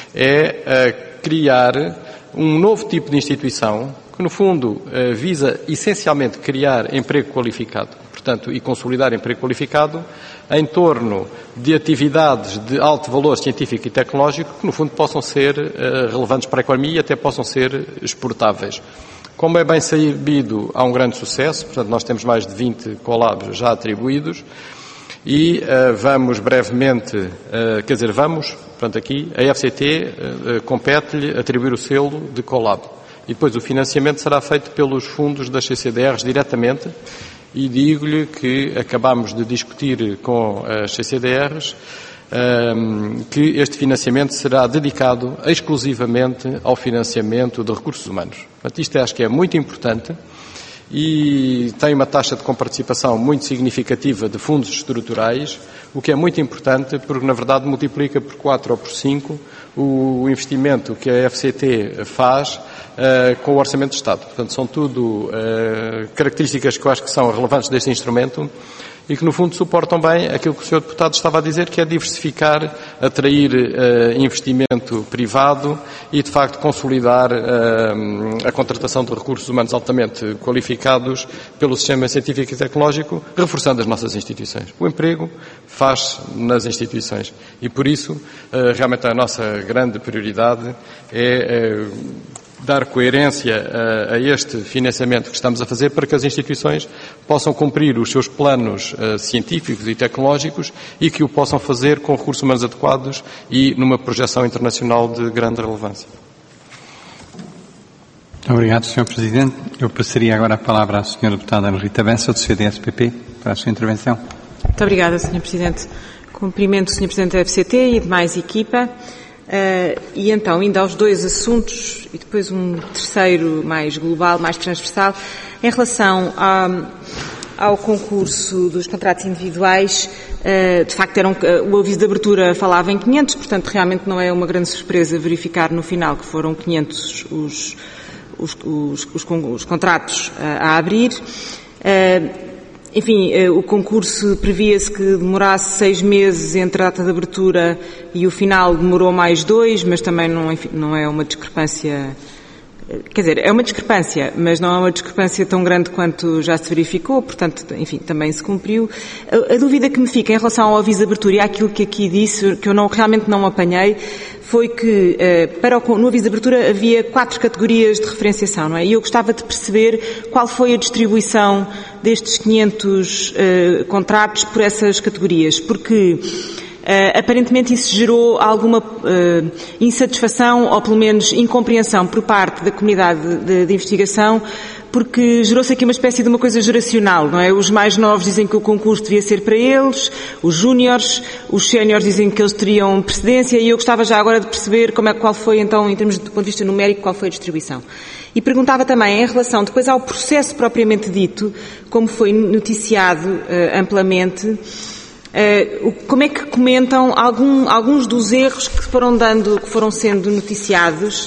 é criar um novo tipo de instituição que, no fundo, visa essencialmente criar emprego qualificado, portanto, e consolidar emprego qualificado em torno de atividades de alto valor científico e tecnológico que, no fundo, possam ser relevantes para a economia e até possam ser exportáveis. Como é bem sabido, há um grande sucesso, portanto, nós temos mais de 20 collabs já atribuídos, e vamos brevemente, portanto aqui, a FCT compete-lhe atribuir o selo de collab. E depois o financiamento será feito pelos fundos das CCDRs diretamente, e digo-lhe que acabamos de discutir com as CCDRs que este financiamento será dedicado exclusivamente ao financiamento de recursos humanos. Portanto, isto acho que é muito importante. e tem uma taxa de comparticipação muito significativa de fundos estruturais, o que é muito importante porque, na verdade, multiplica por 4 ou por 5 o investimento que a FCT faz com o Orçamento de Estado. Portanto, são tudo características que eu acho que são relevantes deste instrumento e que, no fundo, suportam bem aquilo que o Sr. Deputado estava a dizer, que é diversificar, atrair investimento privado e, de facto, consolidar a contratação de recursos humanos altamente qualificados pelo sistema científico e tecnológico, reforçando as nossas instituições. O emprego faz nas instituições e, por isso, realmente a nossa grande prioridade é dar coerência a este financiamento que estamos a fazer para que as instituições possam cumprir os seus planos científicos e tecnológicos e que o possam fazer com recursos humanos adequados e numa projeção internacional de grande relevância. Obrigado, Sr. Presidente. Eu passaria agora a palavra à Sra. Deputada Ana Rita Bessa, do CDS-PP, para a sua intervenção. Muito obrigada, Sr. Presidente. Cumprimento o Sr. Presidente da FCT e a demais equipa. E então, indo aos dois assuntos, e depois um terceiro mais global, mais transversal, em relação ao concurso dos contratos individuais, de facto o aviso de abertura falava em 500, portanto realmente não é uma grande surpresa verificar no final que foram 500 os contratos a abrir. Enfim, o concurso previa-se que demorasse 6 meses entre a data de abertura e o final demorou mais 2, mas também não é uma discrepância, quer dizer, é uma discrepância, mas não é uma discrepância tão grande quanto já se verificou, portanto, enfim, também se cumpriu. A dúvida que me fica em relação ao aviso de abertura e àquilo que aqui disse, que eu realmente não apanhei, foi que no aviso de abertura havia 4 categorias de referenciação, não é? E eu gostava de perceber qual foi a distribuição destes 500 contratos por essas categorias, porque aparentemente isso gerou alguma insatisfação ou pelo menos incompreensão por parte da comunidade de investigação, porque gerou-se aqui uma espécie de uma coisa geracional, não é? Os mais novos dizem que o concurso devia ser para eles, os júniores, os séniores dizem que eles teriam precedência e eu gostava já agora de perceber qual foi então, em termos do ponto de vista numérico, qual foi a distribuição. E perguntava também em relação depois ao processo propriamente dito, como foi noticiado amplamente, como é que comentam alguns dos erros que foram sendo noticiados,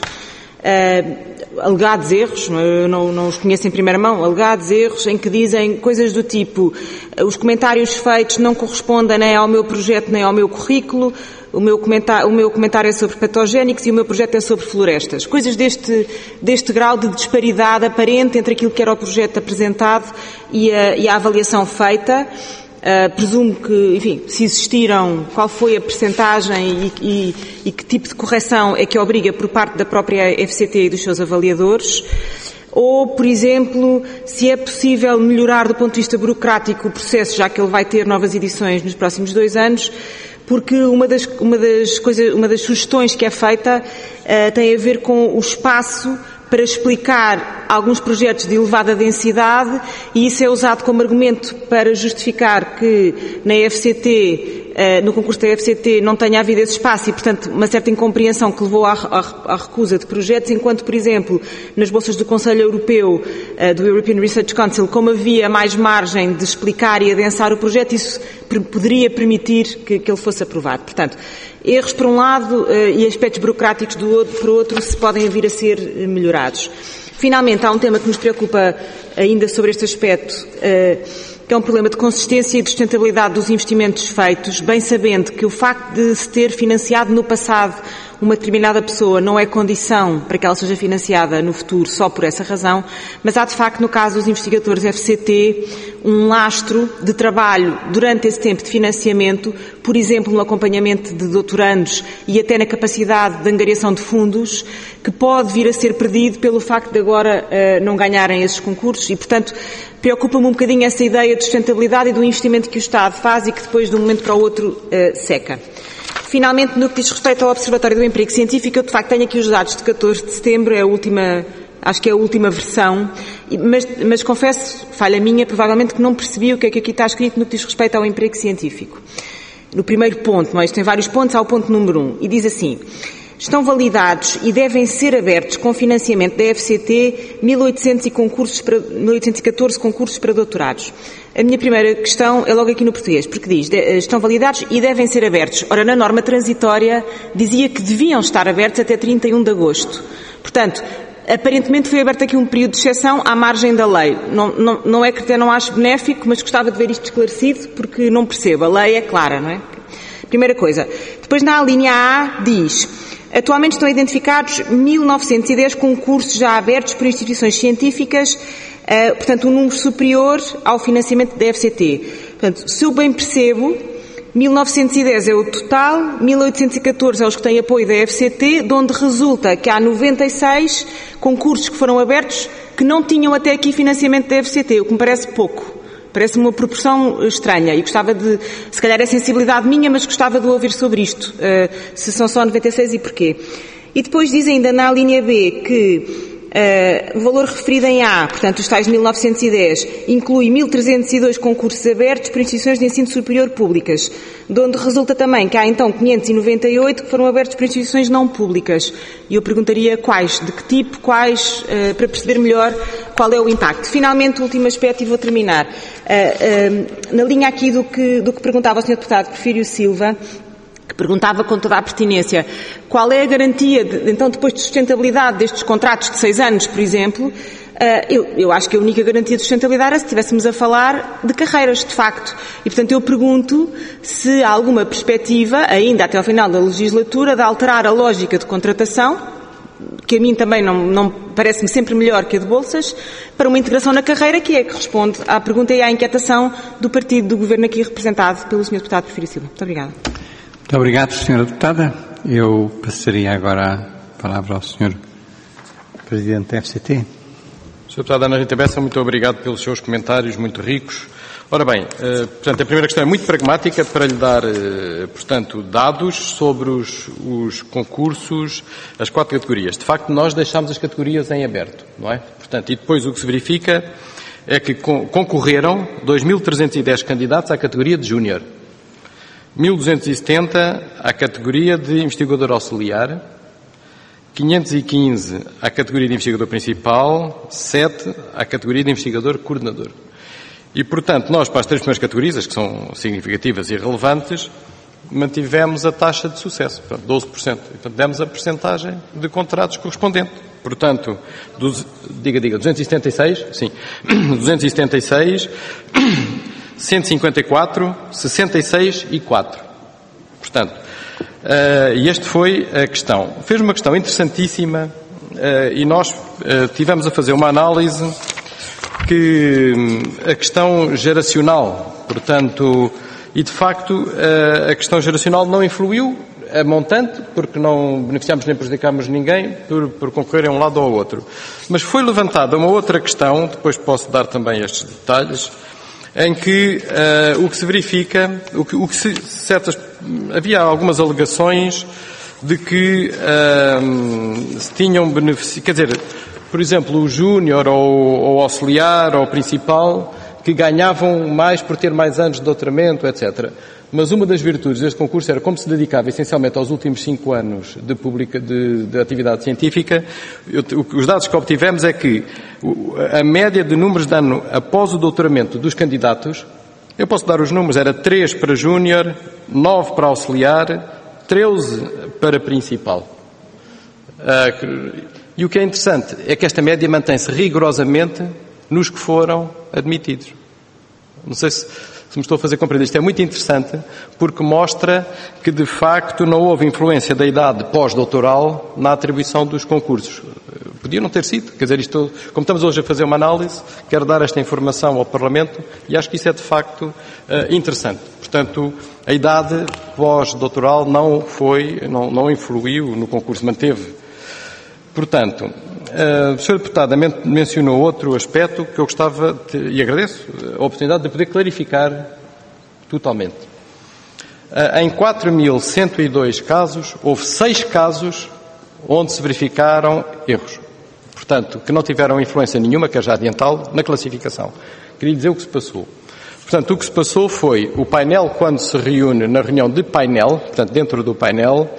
alegados erros, eu não os conheço em primeira mão, alegados erros em que dizem coisas do tipo: os comentários feitos não correspondem nem ao meu projeto nem ao meu currículo, o meu comentário é sobre patogénicos e o meu projeto é sobre florestas. Coisas deste grau de disparidade aparente entre aquilo que era o projeto apresentado e a avaliação feita. Presumo que, enfim, se existiram, qual foi a percentagem e que tipo de correção é que obriga por parte da própria FCT e dos seus avaliadores. Ou, por exemplo, se é possível melhorar do ponto de vista burocrático o processo, já que ele vai ter novas edições nos próximos 2 anos, porque uma das sugestões que é feita tem a ver com o espaço para explicar alguns projetos de elevada densidade e isso é usado como argumento para justificar que na FCT, no concurso da FCT, não tenha havido esse espaço e, portanto, uma certa incompreensão que levou à recusa de projetos, enquanto, por exemplo, nas bolsas do Conselho Europeu, do European Research Council, como havia mais margem de explicar e adensar o projeto, isso poderia permitir que ele fosse aprovado. Portanto, erros por um lado e aspectos burocráticos por outro se podem vir a ser melhorados. Finalmente, há um tema que nos preocupa ainda sobre este aspecto, que é um problema de consistência e de sustentabilidade dos investimentos feitos, bem sabendo que o facto de se ter financiado no passado uma determinada pessoa não é condição para que ela seja financiada no futuro só por essa razão, mas há de facto, no caso dos investigadores FCT, um lastro de trabalho durante esse tempo de financiamento, por exemplo, no acompanhamento de doutorandos e até na capacidade de angariação de fundos, que pode vir a ser perdido pelo facto de agora não ganharem esses concursos e, portanto, preocupa-me um bocadinho essa ideia de sustentabilidade e do investimento que o Estado faz e que depois, de um momento para o outro, seca. Finalmente, no que diz respeito ao Observatório do Emprego Científico, eu de facto tenho aqui os dados de 14 de setembro, acho que é a última versão, mas confesso, falha minha, provavelmente que não percebi o que é que aqui está escrito no que diz respeito ao emprego científico. No primeiro ponto, não é? Isto tem vários pontos, há o ponto número 1, e diz assim: estão validados e devem ser abertos com financiamento da FCT 1.814 concursos para doutorados. A minha primeira questão é logo aqui no português, porque diz, estão validados e devem ser abertos. Ora, na norma transitória dizia que deviam estar abertos até 31 de agosto. Portanto, aparentemente foi aberto aqui um período de exceção à margem da lei. Não é que até não acho benéfico, mas gostava de ver isto esclarecido, porque não percebo. A lei é clara, não é? Primeira coisa. Depois, na linha A, diz: atualmente estão identificados 1.910 concursos já abertos por instituições científicas, portanto, um número superior ao financiamento da FCT. Portanto, se eu bem percebo, 1.910 é o total, 1.814 é os que têm apoio da FCT, de onde resulta que há 96 concursos que foram abertos que não tinham até aqui financiamento da FCT, o que me parece pouco. Parece-me uma proporção estranha e gostava de, se calhar é sensibilidade minha, mas gostava de ouvir sobre isto, se são só 96 e porquê. E depois diz ainda na linha B que o valor referido em A, portanto os tais 1910, inclui 1.302 concursos abertos por instituições de ensino superior públicas, de onde resulta também que há então 598 que foram abertos por instituições não públicas. E eu perguntaria quais, de que tipo, quais, para perceber melhor qual é o impacto. Finalmente, o último aspecto, e vou terminar. Na linha aqui do que perguntava o Sr. Deputado Porfírio Silva, que perguntava com toda a pertinência qual é a garantia, então, depois de sustentabilidade destes contratos de 6 anos, por exemplo. Eu acho que a única garantia de sustentabilidade era se estivéssemos a falar de carreiras, de facto. E, portanto, eu pergunto se há alguma perspectiva, ainda até ao final da legislatura, de alterar a lógica de contratação, que a mim também não parece-me sempre melhor que a de bolsas, para uma integração na carreira, que é que responde à pergunta e à inquietação do partido do Governo aqui representado pelo Sr. Deputado Porfírio Silva. Muito obrigada. Muito obrigado, Sra. Deputada. Eu passaria agora a palavra ao Sr. Presidente da FCT. Sr. Deputado Ana Rita Bessa, muito obrigado pelos seus comentários muito ricos. Ora bem, portanto, a primeira questão é muito pragmática para lhe dar, portanto, dados sobre os concursos, as 4 categorias. De facto, nós deixámos as categorias em aberto, não é? Portanto, e depois o que se verifica é que concorreram 2.310 candidatos à categoria de júnior, 1.270 à categoria de investigador auxiliar, 515 à categoria de investigador principal, 7 à categoria de investigador coordenador. E, portanto, nós, para as 3 primeiras categorias, as que são significativas e relevantes, mantivemos a taxa de sucesso, portanto, 12%. Portanto, demos a percentagem de contratos correspondente. Portanto, 276, sim, 276, 154, 66 e 4. Portanto, e esta foi a questão. Fez uma questão interessantíssima e nós tivemos a fazer uma análise que a questão geracional, portanto, e de facto a questão geracional não influiu a montante, porque não beneficiámos nem prejudicámos ninguém por concorrer a um lado ou ao outro. Mas foi levantada uma outra questão, depois posso dar também estes detalhes, em que o que se verifica, havia algumas alegações de que se tinham benefício, quer dizer, por exemplo, o júnior ou o auxiliar ou o principal, que ganhavam mais por ter mais anos de doutoramento, etc. Mas uma das virtudes deste concurso era como se dedicava essencialmente aos últimos 5 anos de atividade científica. Os dados que obtivemos é que a média de números de ano após o doutoramento dos candidatos, eu posso dar os números, era 3 para júnior, 9 para auxiliar, 13 para principal. E o que é interessante é que esta média mantém-se rigorosamente nos que foram admitidos. Não sei se me estou a fazer compreender. Isto é muito interessante porque mostra que, de facto, não houve influência da idade pós-doutoral na atribuição dos concursos. Podia não ter sido. Quer dizer, isto, como estamos hoje a fazer uma análise, quero dar esta informação ao Parlamento e acho que isso é, de facto, interessante. Portanto, a idade pós-doutoral não influiu no concurso, manteve. Portanto, a Sra. Deputada mencionou outro aspecto que eu gostava, e agradeço a oportunidade de poder clarificar totalmente. Em 4.102 casos, houve 6 casos onde se verificaram erros. Portanto, que não tiveram influência nenhuma, quero já adiantá-lo, na classificação. Queria dizer o que se passou. Portanto, o que se passou foi o painel, quando se reúne na reunião de painel, portanto, dentro do painel,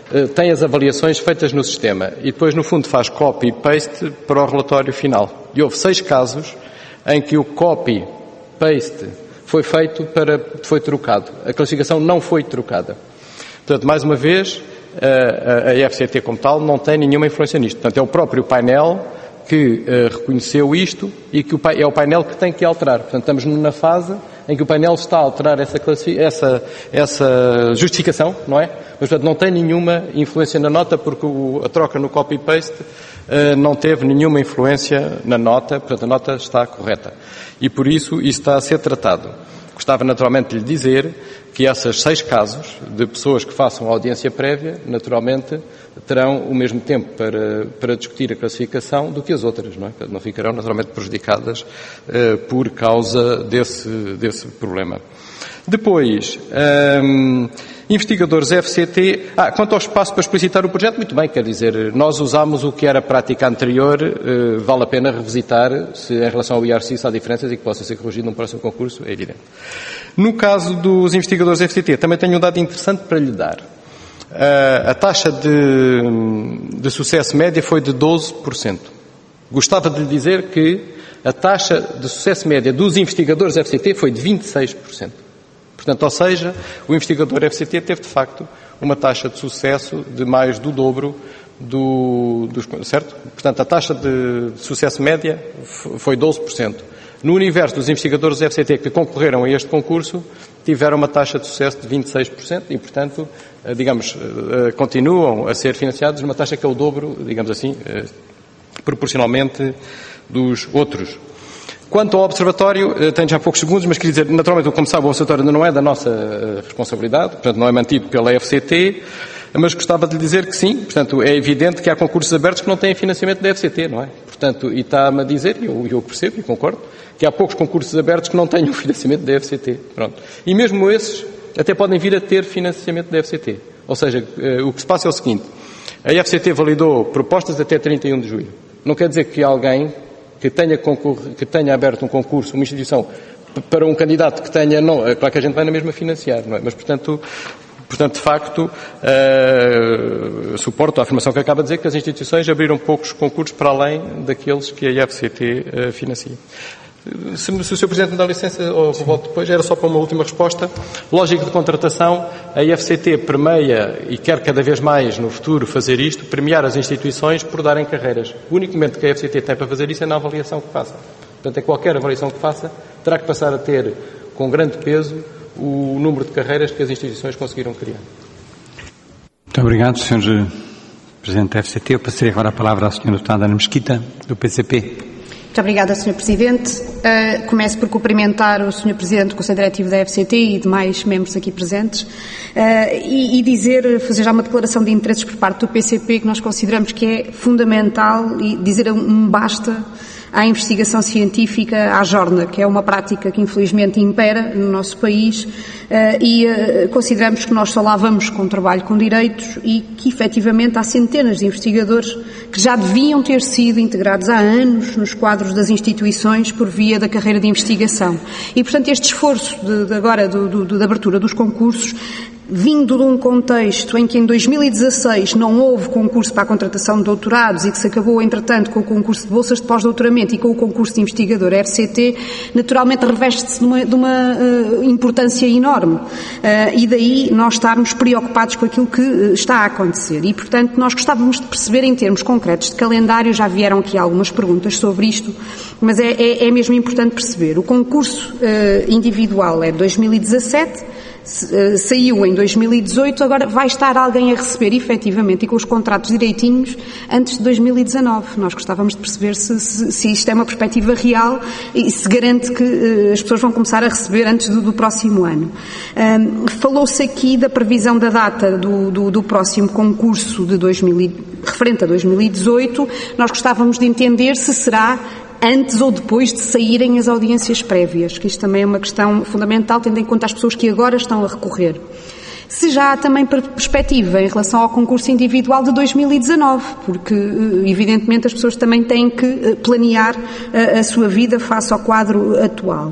tem as avaliações feitas no sistema e depois, no fundo, faz copy e paste para o relatório final. E houve 6 casos em que o copy-paste foi feito foi trocado. A classificação não foi trocada. Portanto, mais uma vez, a FCT como tal não tem nenhuma influência nisto. Portanto, é o próprio painel que reconheceu isto e que é o painel que tem que alterar. Portanto, estamos na fase em que o painel está a alterar essa justificação, não é? Mas, portanto, não tem nenhuma influência na nota porque a troca no copy-paste não teve nenhuma influência na nota, portanto, a nota está correta. E, por isso está a ser tratado. Gostava, naturalmente, de lhe dizer que esses 6 casos de pessoas que façam audiência prévia, naturalmente, terão o mesmo tempo para discutir a classificação do que as outras, não é? Não ficarão, naturalmente, prejudicadas por causa desse problema. Depois, investigadores FCT... quanto ao espaço para explicitar o projeto, muito bem, quer dizer, nós usámos o que era a prática anterior, vale a pena revisitar, se em relação ao IRC se há diferenças e que possa ser corrigido num próximo concurso, é evidente. No caso dos investigadores FCT, também tenho um dado interessante para lhe dar. A taxa de sucesso média foi de 12%. Gostava de lhe dizer que a taxa de sucesso média dos investigadores FCT foi de 26%. Portanto, ou seja, o investigador FCT teve, de facto, uma taxa de sucesso de mais do dobro certo? Portanto, a taxa de sucesso média foi 12%. No universo dos investigadores FCT que concorreram a este concurso, tiveram uma taxa de sucesso de 26% e, portanto, digamos, continuam a ser financiados numa taxa que é o dobro, digamos assim, proporcionalmente dos outros. Quanto ao Observatório, tenho já poucos segundos, mas queria dizer, naturalmente, como sabe, o Observatório ainda não é da nossa responsabilidade, portanto, não é mantido pela FCT, mas gostava de lhe dizer que sim, portanto, é evidente que há concursos abertos que não têm financiamento da FCT, não é? Portanto, e está-me a dizer, e eu percebo e concordo, que há poucos concursos abertos que não têm o financiamento da FCT, pronto. E mesmo esses até podem vir a ter financiamento da FCT. Ou seja, o que se passa é o seguinte, a FCT validou propostas até 31 de julho. Não quer dizer que alguém que tenha aberto um concurso, uma instituição, para um candidato que tenha, não, é claro que a gente vai na mesma financiar, não é? Mas, portanto, de facto, suporto a afirmação que acaba de dizer que as instituições abriram poucos concursos para além daqueles que a FCT financia. Se o Sr. Presidente me dá licença, ou volto depois, era só para uma última resposta. Lógica de contratação, a FCT premia e quer cada vez mais no futuro fazer isto, premiar as instituições por darem carreiras. O único momento que a FCT tem para fazer isso é na avaliação que faça. Portanto, é qualquer avaliação que faça, terá que passar a ter, com grande peso, o número de carreiras que as instituições conseguiram criar. Muito obrigado, Sr. Presidente da FCT. Eu passarei agora a palavra à Sra. Deputada Ana Mesquita, do PCP. Muito obrigada, Sr. Presidente. Começo por cumprimentar o Sr. Presidente do Conselho Diretivo da FCT e demais membros aqui presentes e fazer já uma declaração de interesses por parte do PCP que nós consideramos que é fundamental e dizer um basta à investigação científica à jorna, que é uma prática que infelizmente impera no nosso país e consideramos que nós só lá vamos com trabalho com direitos e que efetivamente há centenas de investigadores que já deviam ter sido integrados há anos nos quadros das instituições por via da carreira de investigação. E, portanto, este esforço de abertura dos concursos, vindo de um contexto em que em 2016 não houve concurso para a contratação de doutorados e que se acabou, entretanto, com o concurso de bolsas de pós-doutoramento e com o concurso de investigador FCT, naturalmente reveste-se de uma importância enorme. E daí nós estarmos preocupados com aquilo que está a acontecer. E, portanto, nós gostávamos de perceber em termos concretos de calendário, já vieram aqui algumas perguntas sobre isto, mas é mesmo importante perceber. O concurso individual é de 2017, saiu em 2018, agora vai estar alguém a receber efetivamente e com os contratos direitinhos antes de 2019. Nós gostávamos de perceber se isto é uma perspectiva real e se garante que as pessoas vão começar a receber antes do próximo ano. Falou-se aqui da previsão da data do próximo concurso referente a 2018. Nós gostávamos de entender se será antes ou depois de saírem as audiências prévias, que isto também é uma questão fundamental, tendo em conta as pessoas que agora estão a recorrer. Se já há também perspectiva em relação ao concurso individual de 2019, porque, evidentemente, as pessoas também têm que planear a sua vida face ao quadro atual.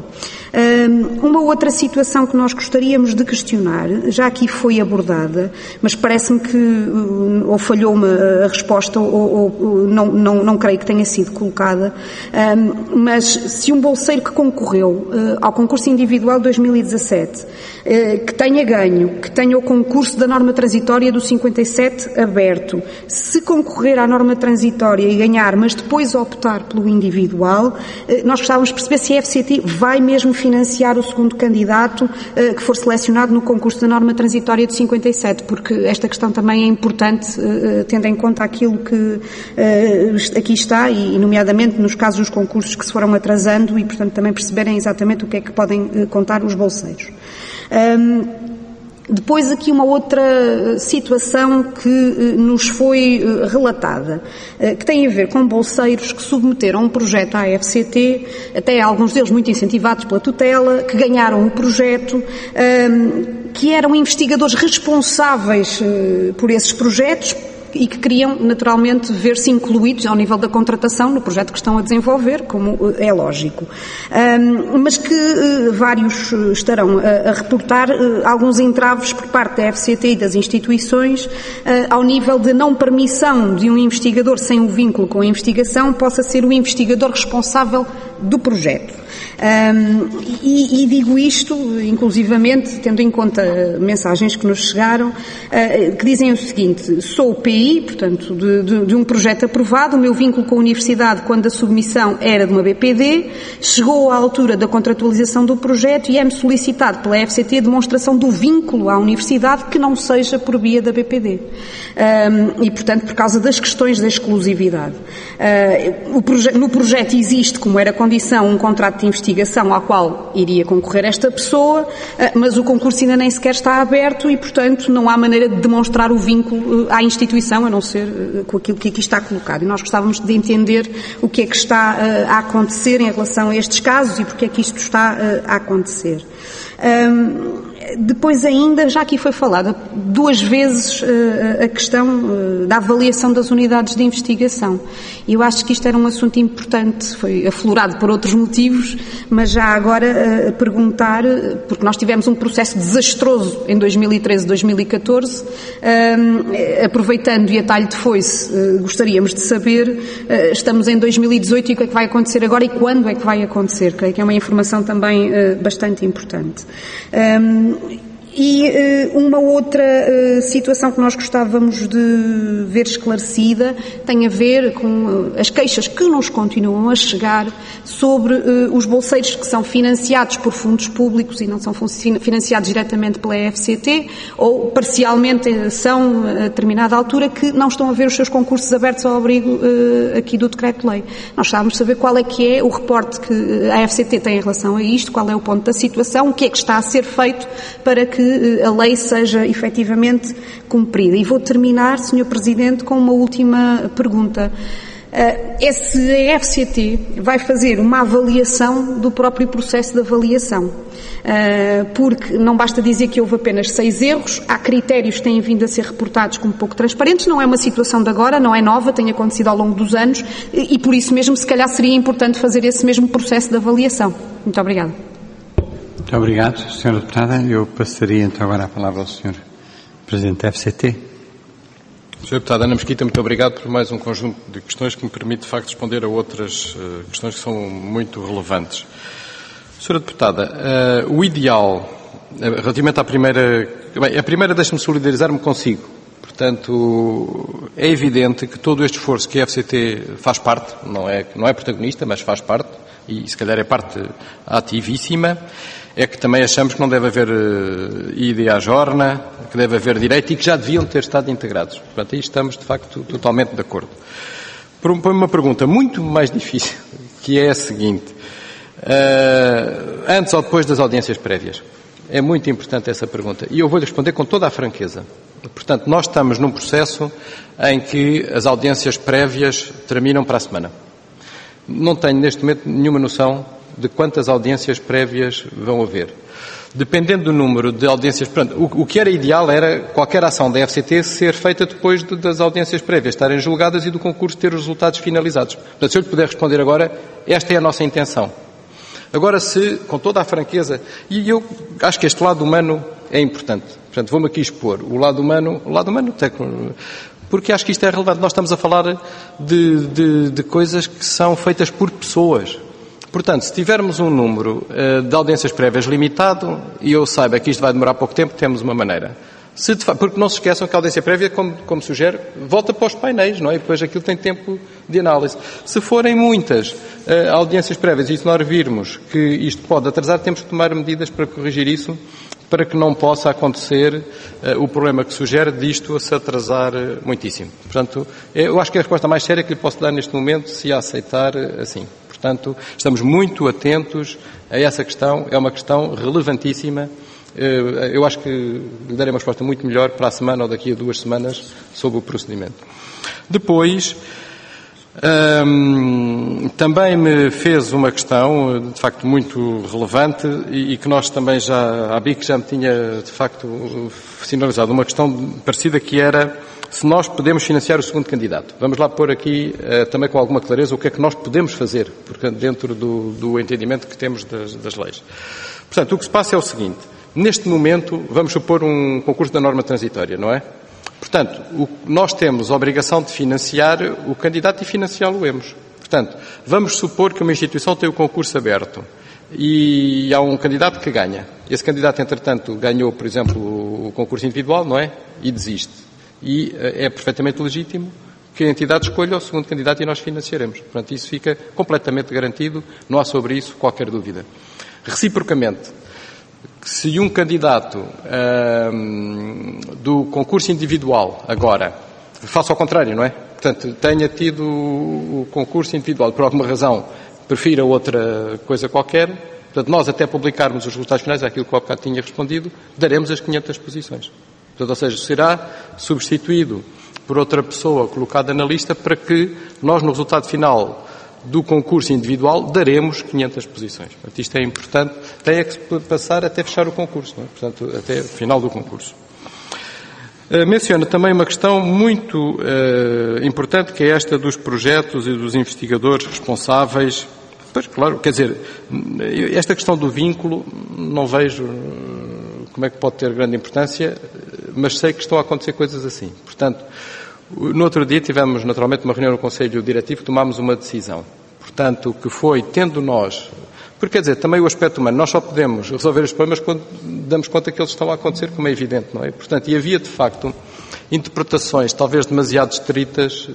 Uma outra situação que nós gostaríamos de questionar, já aqui foi abordada, mas parece-me que ou falhou-me a resposta ou não creio que tenha sido colocada, mas se um bolseiro que concorreu ao concurso individual 2017, que tenha ganho, que tenha o concurso da norma transitória do 57 aberto, se concorrer à norma transitória e ganhar, mas depois optar pelo individual, nós gostávamos de perceber se a FCT vai mesmo financiar o segundo candidato que for selecionado no concurso da norma transitória do 57, porque esta questão também é importante, tendo em conta aquilo que aqui está, e nomeadamente nos casos dos concursos que se foram atrasando, e portanto também perceberem exatamente o que é que podem contar os bolseiros. Depois aqui uma outra situação que nos foi relatada, que tem a ver com bolseiros que submeteram um projeto à FCT, até alguns deles muito incentivados pela tutela, que ganharam o projeto, que eram investigadores responsáveis por esses projetos e que queriam naturalmente ver-se incluídos ao nível da contratação no projeto que estão a desenvolver, como é lógico. Mas que vários estarão a reportar alguns entraves por parte da FCT e das instituições ao nível de não permissão de um investigador sem o vínculo com a investigação possa ser o investigador responsável do projeto. E digo isto, inclusivamente, tendo em conta mensagens que nos chegaram, que dizem o seguinte: sou o PI, portanto, de um projeto aprovado, o meu vínculo com a universidade quando a submissão era de uma BPD, chegou à altura da contratualização do projeto e é-me solicitado pela FCT a demonstração do vínculo à universidade que não seja por via da BPD. E, portanto, por causa das questões da exclusividade. No projeto existe, como era condição, um contrato de investigação ao qual iria concorrer esta pessoa, mas o concurso ainda nem sequer está aberto e, portanto, não há maneira de demonstrar o vínculo à instituição, a não ser com aquilo que aqui está colocado. E nós gostávamos de entender o que é que está a acontecer em relação a estes casos e porque é que isto está a acontecer. Depois ainda, já aqui foi falada duas vezes a questão da avaliação das unidades de investigação. E eu acho que isto era um assunto importante, foi aflorado por outros motivos, mas já agora perguntar, porque nós tivemos um processo desastroso em 2013, 2014, aproveitando e a talho de foice, gostaríamos de saber, estamos em 2018 e o que é que vai acontecer agora e quando é que vai acontecer, creio que é uma informação também bastante importante. E uma outra situação que nós gostávamos de ver esclarecida tem a ver com as queixas que nos continuam a chegar sobre os bolseiros que são financiados por fundos públicos e não são financiados diretamente pela FCT ou parcialmente são a determinada altura que não estão a ver os seus concursos abertos ao abrigo aqui do Decreto-Lei. Nós gostávamos de saber qual é que é o reporte que a FCT tem em relação a isto, qual é o ponto da situação, o que é que está a ser feito para que a lei seja efetivamente cumprida. E vou terminar, Sr. Presidente, com uma última pergunta. É se a FCT vai fazer uma avaliação do próprio processo de avaliação. Porque não basta dizer que houve apenas 6 erros, há critérios que têm vindo a ser reportados como pouco transparentes, não é uma situação de agora, não é nova, tem acontecido ao longo dos anos e por isso mesmo se calhar seria importante fazer esse mesmo processo de avaliação. Muito obrigada. Muito obrigado, Sra. Deputada. Eu passaria então agora a palavra ao Sr. Presidente da FCT. Sra. Deputada Ana Mesquita, muito obrigado por mais um conjunto de questões que me permite, de facto, responder a outras questões que são muito relevantes. Sra. Deputada, o ideal, relativamente à primeira... Bem, a primeira deixe-me solidarizar-me consigo. Portanto, é evidente que todo este esforço que a FCT faz parte, não é protagonista, mas faz parte, e se calhar é parte ativíssima, é que também achamos que não deve haver ida à jorna, que deve haver direito e que já deviam ter estado integrados. Portanto, aí estamos, de facto, totalmente de acordo. Põe uma pergunta muito mais difícil, que é a seguinte. Antes ou depois das audiências prévias? É muito importante essa pergunta. E eu vou-lhe responder com toda a franqueza. Portanto, nós estamos num processo em que as audiências prévias terminam para a semana. Não tenho, neste momento, nenhuma noção de quantas audiências prévias vão haver. Dependendo do número de audiências... Portanto, o que era ideal era qualquer ação da FCT ser feita depois das audiências prévias estarem julgadas e do concurso ter os resultados finalizados. Portanto, se eu lhe puder responder agora, esta é a nossa intenção. Agora, com toda a franqueza, e eu acho que este lado humano é importante. Portanto, vou-me aqui expor o lado humano porque acho que isto é relevante. Nós estamos a falar de coisas que são feitas por pessoas. Portanto, se tivermos um número de audiências prévias limitado, e eu saiba que isto vai demorar pouco tempo, temos uma maneira. Porque não se esqueçam que a audiência prévia, como sugere, volta para os painéis, não é? E depois aquilo tem tempo de análise. Se forem muitas audiências prévias e se nós virmos que isto pode atrasar, temos que tomar medidas para corrigir isso, para que não possa acontecer o problema que sugere disto se atrasar muitíssimo. Portanto, eu acho que a resposta mais séria que lhe posso dar neste momento, se a aceitar, assim. Portanto, estamos muito atentos a essa questão, é uma questão relevantíssima. Eu acho que lhe darei uma resposta muito melhor para a semana ou daqui a 2 semanas sobre o procedimento. Depois, também me fez uma questão, de facto, muito relevante e que nós também a BIC já me tinha, de facto, sinalizado uma questão parecida, que era se nós podemos financiar o segundo candidato. Vamos lá pôr aqui também com alguma clareza o que é que nós podemos fazer, porque dentro do entendimento que temos das leis. Portanto, o que se passa é o seguinte: neste momento, vamos supor um concurso da norma transitória, não é? Portanto, nós temos a obrigação de financiar o candidato e financiá-lo-emos. Portanto, vamos supor que uma instituição tem o concurso aberto e há um candidato que ganha. Esse candidato, entretanto, ganhou, por exemplo, o concurso individual, não é? E desiste. E é perfeitamente legítimo que a entidade escolha o segundo candidato e nós financiaremos. Portanto, isso fica completamente garantido, não há sobre isso qualquer dúvida. Reciprocamente, se um candidato do concurso individual agora, faça ao contrário, não é? Portanto, tenha tido o concurso individual, por alguma razão, prefira outra coisa qualquer, portanto, nós até publicarmos os resultados finais, aquilo que o bocado tinha respondido, daremos as 500 posições. Portanto, ou seja, será substituído por outra pessoa colocada na lista para que nós, no resultado final do concurso individual, daremos 500 posições. Portanto, isto é importante. Tem que passar até fechar o concurso, não é? Portanto, até o final do concurso. Menciona também uma questão muito importante, que é esta dos projetos e dos investigadores responsáveis. Pois, claro, quer dizer, esta questão do vínculo, não vejo como é que pode ter grande importância, mas sei que estão a acontecer coisas assim. Portanto, no outro dia tivemos, naturalmente, uma reunião no Conselho Diretivo, tomámos uma decisão. Portanto, que foi, tendo nós... Porque, quer dizer, também o aspecto humano, nós só podemos resolver os problemas quando damos conta que eles estão a acontecer, como é evidente, não é? Portanto, e havia, de facto, interpretações talvez demasiado estritas,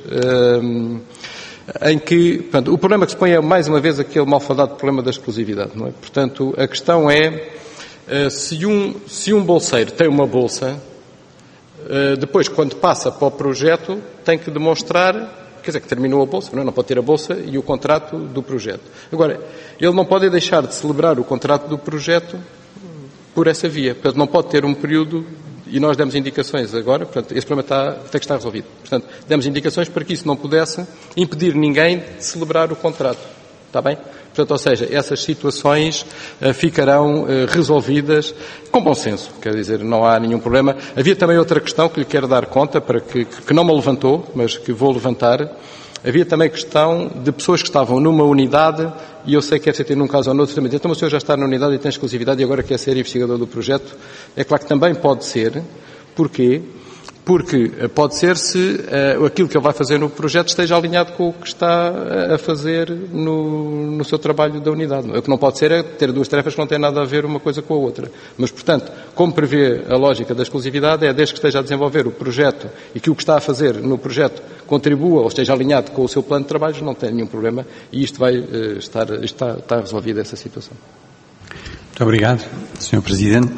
em que, portanto, o problema que se põe é, mais uma vez, aquele malfadado problema da exclusividade, não é? Portanto, a questão é, se um bolseiro tem uma bolsa, depois, quando passa para o projeto, tem que demonstrar, quer dizer, que terminou a bolsa, não pode ter a bolsa e o contrato do projeto. Agora, ele não pode deixar de celebrar o contrato do projeto por essa via. Portanto, não pode ter um período, e nós demos indicações agora, portanto, esse problema tem que estar resolvido. Portanto, demos indicações para que isso não pudesse impedir ninguém de celebrar o contrato. Está bem? Portanto, ou seja, essas situações ficarão resolvidas com bom senso. Quer dizer, não há nenhum problema. Havia também outra questão que lhe quero dar conta, para que não me levantou, mas que vou levantar. Havia também questão de pessoas que estavam numa unidade, e eu sei que a FCT num caso ou noutro também diz, então o senhor já está na unidade e tem exclusividade e agora quer ser investigador do projeto. É claro que também pode ser. Porquê? Porque pode ser se aquilo que ele vai fazer no projeto esteja alinhado com o que está a fazer no seu trabalho da unidade. O que não pode ser é ter duas tarefas que não têm nada a ver uma coisa com a outra. Mas, portanto, como prevê a lógica da exclusividade, é desde que esteja a desenvolver o projeto e que o que está a fazer no projeto contribua ou esteja alinhado com o seu plano de trabalhos, não tem nenhum problema e isto vai está resolvida essa situação. Muito obrigado, Sr. Presidente.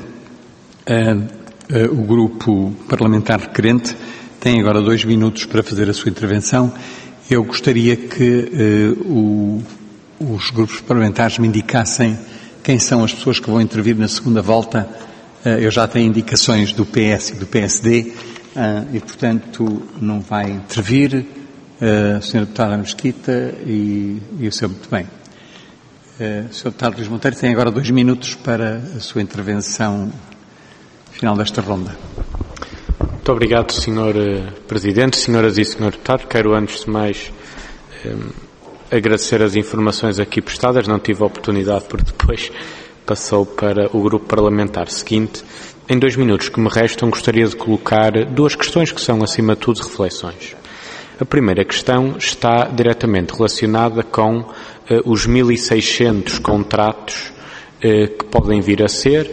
O grupo parlamentar requerente tem agora 2 minutos para fazer a sua intervenção. Eu gostaria que os grupos parlamentares me indicassem quem são as pessoas que vão intervir na segunda volta. Eu já tenho indicações do PS e do PSD e, portanto, não vai intervir a Sra. Deputada Mesquita e o Sr. Muito bem. O Sr. Deputado Luís Monteiro tem agora 2 minutos para a sua intervenção final desta ronda. Muito obrigado, Sr. Presidente, Senhoras e Sr. Deputado. Quero, antes de mais, agradecer as informações aqui prestadas, não tive a oportunidade porque depois passou para o grupo parlamentar seguinte. Em 2 minutos que me restam, gostaria de colocar 2 questões que são, acima de tudo, reflexões. A primeira questão está diretamente relacionada com os 1.600 contratos que podem vir a ser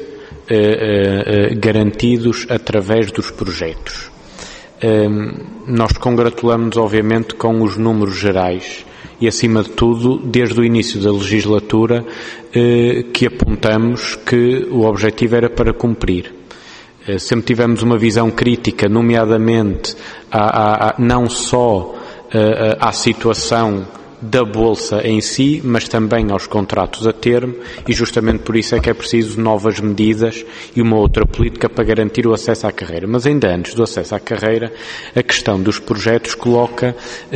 garantidos através dos projetos. Nós congratulamos-nos, obviamente, com os números gerais e, acima de tudo, desde o início da legislatura, que apontamos que o objetivo era para cumprir. Sempre tivemos uma visão crítica, nomeadamente não só à situação da Bolsa em si, mas também aos contratos a termo, e justamente por isso é que é preciso novas medidas e uma outra política para garantir o acesso à carreira. Mas ainda antes do acesso à carreira, a questão dos projetos coloca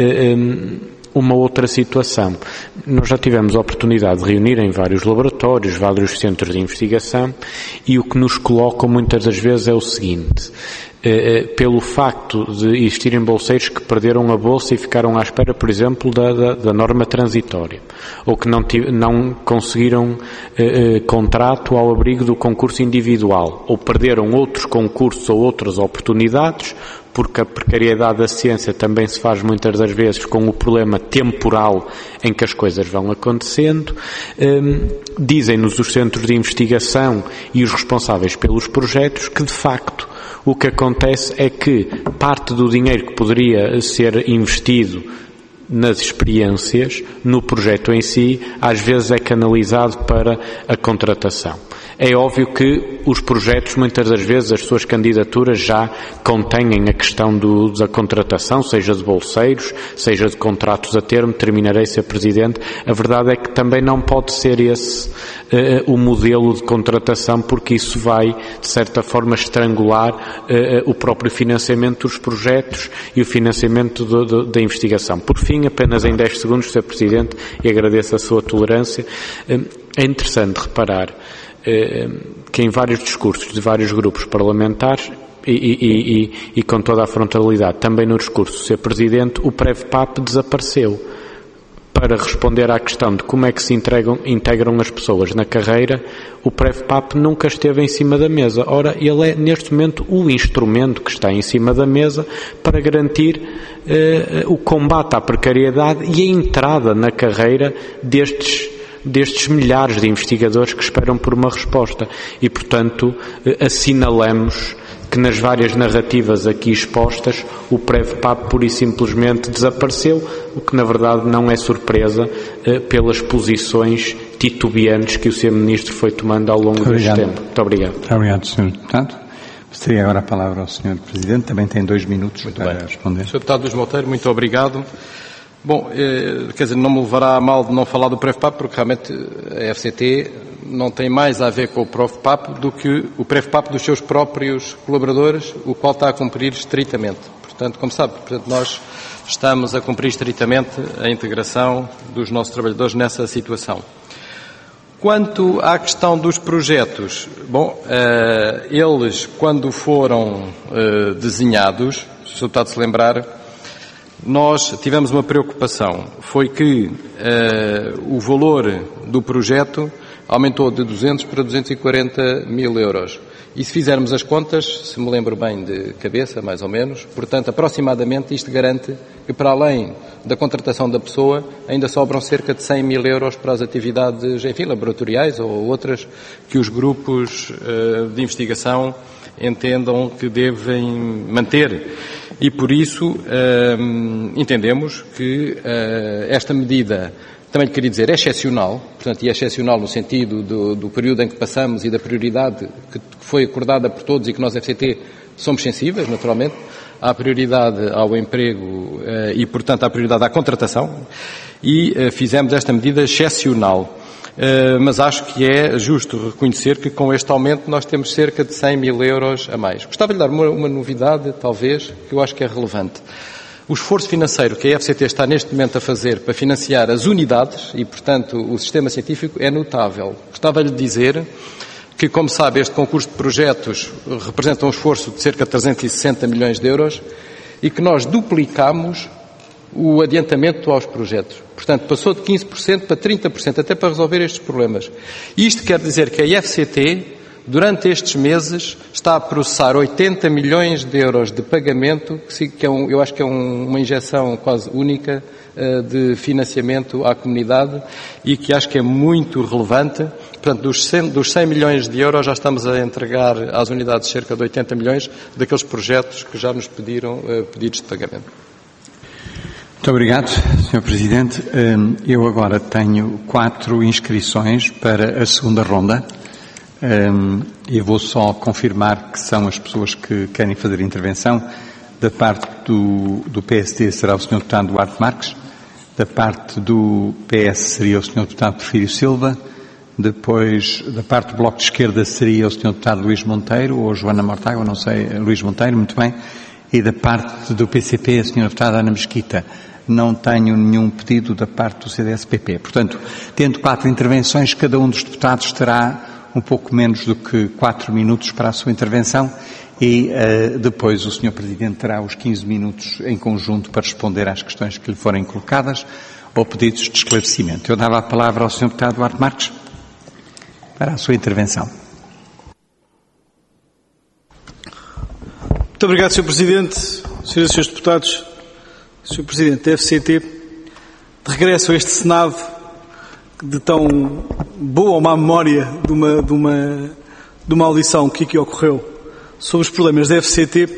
uma outra situação. Nós já tivemos a oportunidade de reunir em vários laboratórios, vários centros de investigação, e o que nos colocam muitas das vezes é o seguinte: pelo facto de existirem bolseiros que perderam a bolsa e ficaram à espera, por exemplo, da norma transitória, ou que não conseguiram contrato ao abrigo do concurso individual, ou perderam outros concursos ou outras oportunidades, porque a precariedade da ciência também se faz muitas das vezes com o problema temporal em que as coisas vão acontecendo. Dizem-nos os centros de investigação e os responsáveis pelos projetos que, de facto, o que acontece é que parte do dinheiro que poderia ser investido nas experiências, no projeto em si, às vezes é canalizado para a contratação. É óbvio que os projetos, muitas das vezes, as suas candidaturas já contêm a questão da contratação, seja de bolseiros, seja de contratos a termo. Terminarei, Sr. Presidente. A verdade é que também não pode ser esse o modelo de contratação, porque isso vai, de certa forma, estrangular o próprio financiamento dos projetos e o financiamento da investigação. Por fim, apenas em 10 segundos, Sr. Presidente, e agradeço a sua tolerância, é interessante reparar que em vários discursos de vários grupos parlamentares e com toda a frontalidade, também no discurso do Sr. Presidente, o PREV-PAP desapareceu. Para responder à questão de como é que se integram as pessoas na carreira, o PREV-PAP nunca esteve em cima da mesa. Ora, ele é, neste momento, o instrumento que está em cima da mesa para garantir o combate à precariedade e a entrada na carreira destes milhares de investigadores que esperam por uma resposta. E, portanto, assinalamos que nas várias narrativas aqui expostas o PREV-PAP pura e simplesmente desapareceu, o que na verdade não é surpresa pelas posições titubeantes que o Sr. Ministro foi tomando ao longo deste tempo. Muito obrigado. Muito obrigado, Sr. Deputado. Passaria agora a palavra ao Sr. Presidente, também tem 2 minutos para responder. Sr. Deputado Luís Monteiro, muito obrigado. Bom, quer dizer, não me levará a mal de não falar do PREV-PAP, porque realmente a FCT não tem mais a ver com o PREV-PAP do que o PREV-PAP dos seus próprios colaboradores, o qual está a cumprir estritamente. Portanto, como sabe, nós estamos a cumprir estritamente a integração dos nossos trabalhadores nessa situação. Quanto à questão dos projetos, bom, eles, quando foram desenhados, se o Sr. Deputado se lembrar, nós tivemos uma preocupação, foi que o valor do projeto aumentou de 200 para 240 mil euros. E se fizermos as contas, se me lembro bem de cabeça, mais ou menos, portanto, aproximadamente, isto garante que, para além da contratação da pessoa, ainda sobram cerca de 100 mil euros para as atividades, enfim, laboratoriais ou outras que os grupos de investigação entendam que devem manter. E, por isso, entendemos que esta medida, também lhe queria dizer, é excepcional, portanto, e é excepcional no sentido do período em que passamos e da prioridade que foi acordada por todos e que nós, FCT, somos sensíveis, naturalmente, à prioridade ao emprego e, portanto, à prioridade à contratação, e fizemos esta medida excepcional. Mas acho que é justo reconhecer que com este aumento nós temos cerca de 100 mil euros a mais. Gostava de dar uma novidade, talvez, que eu acho que é relevante. O esforço financeiro que a FCT está neste momento a fazer para financiar as unidades e, portanto, o sistema científico é notável. Gostava de lhe dizer que, como sabe, este concurso de projetos representa um esforço de cerca de 360 milhões de euros e que nós duplicamos o adiantamento aos projetos. Portanto, passou de 15% para 30%, até para resolver estes problemas. Isto quer dizer que a IFCT, durante estes meses, está a processar 80 milhões de euros de pagamento, que eu acho que é uma injeção quase única de financiamento à comunidade e que acho que é muito relevante. Portanto, dos 100 milhões de euros já estamos a entregar às unidades cerca de 80 milhões daqueles projetos que já nos pediram pedidos de pagamento. Muito obrigado, Sr. Presidente. Eu agora tenho 4 inscrições para a segunda ronda. Eu vou só confirmar que são as pessoas que querem fazer intervenção. Da parte do PSD será o Sr. Deputado Duarte Marques. Da parte do PS seria o Sr. Deputado Porfírio Silva. Depois, da parte do Bloco de Esquerda seria o Sr. Deputado Luís Monteiro ou Joana Mortágua, não sei, Luís Monteiro, muito bem. E da parte do PCP, a Sra. Deputada Ana Mesquita. Não tenho nenhum pedido da parte do CDS-PP. Portanto, tendo 4 intervenções, cada um dos deputados terá um pouco menos do que 4 minutos para a sua intervenção e depois o Sr. Presidente terá os 15 minutos em conjunto para responder às questões que lhe forem colocadas ou pedidos de esclarecimento. Eu dava a palavra ao Sr. Deputado Duarte Marques para a sua intervenção. Muito obrigado, Sr. Presidente, Senhoras e Senhores Deputados, Sr. Presidente da FCT, de regresso a este Senado de tão boa ou má memória de uma audição que aqui ocorreu sobre os problemas da FCT.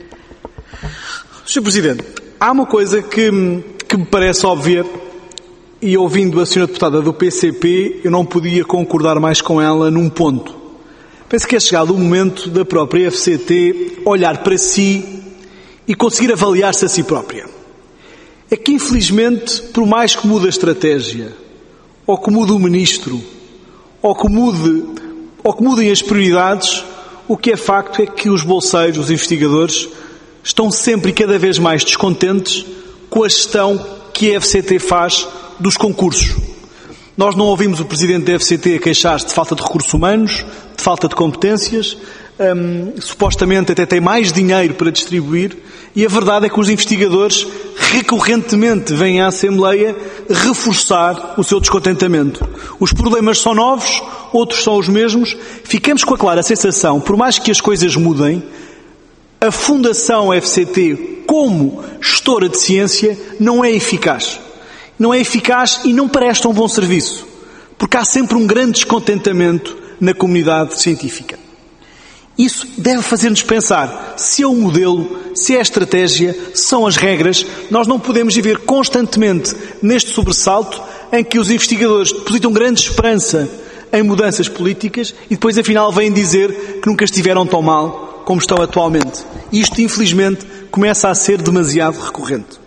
Sr. Presidente, há uma coisa que me parece óbvia e ouvindo a Sra. Deputada do PCP eu não podia concordar mais com ela num ponto. Penso que é chegado o momento da própria FCT olhar para si e conseguir avaliar-se a si própria. É que, infelizmente, por mais que mude a estratégia, ou que mude o ministro, ou que mudem as prioridades, o que é facto é que os bolseiros, os investigadores, estão sempre e cada vez mais descontentes com a gestão que a FCT faz dos concursos. Nós não ouvimos o Presidente da FCT a queixar-se de falta de recursos humanos, de falta de competências, supostamente até tem mais dinheiro para distribuir, e a verdade é que os investigadores recorrentemente vêm à Assembleia reforçar o seu descontentamento. Os problemas são novos, outros são os mesmos. Ficamos com a clara sensação, por mais que as coisas mudem, a Fundação FCT, como gestora de ciência, não é eficaz. Não é eficaz e não presta um bom serviço, porque há sempre um grande descontentamento na comunidade científica. Isso deve fazer-nos pensar se é o modelo, se é a estratégia, se são as regras. Nós não podemos viver constantemente neste sobressalto em que os investigadores depositam grande esperança em mudanças políticas e depois afinal vêm dizer que nunca estiveram tão mal como estão atualmente. Isto, infelizmente, começa a ser demasiado recorrente.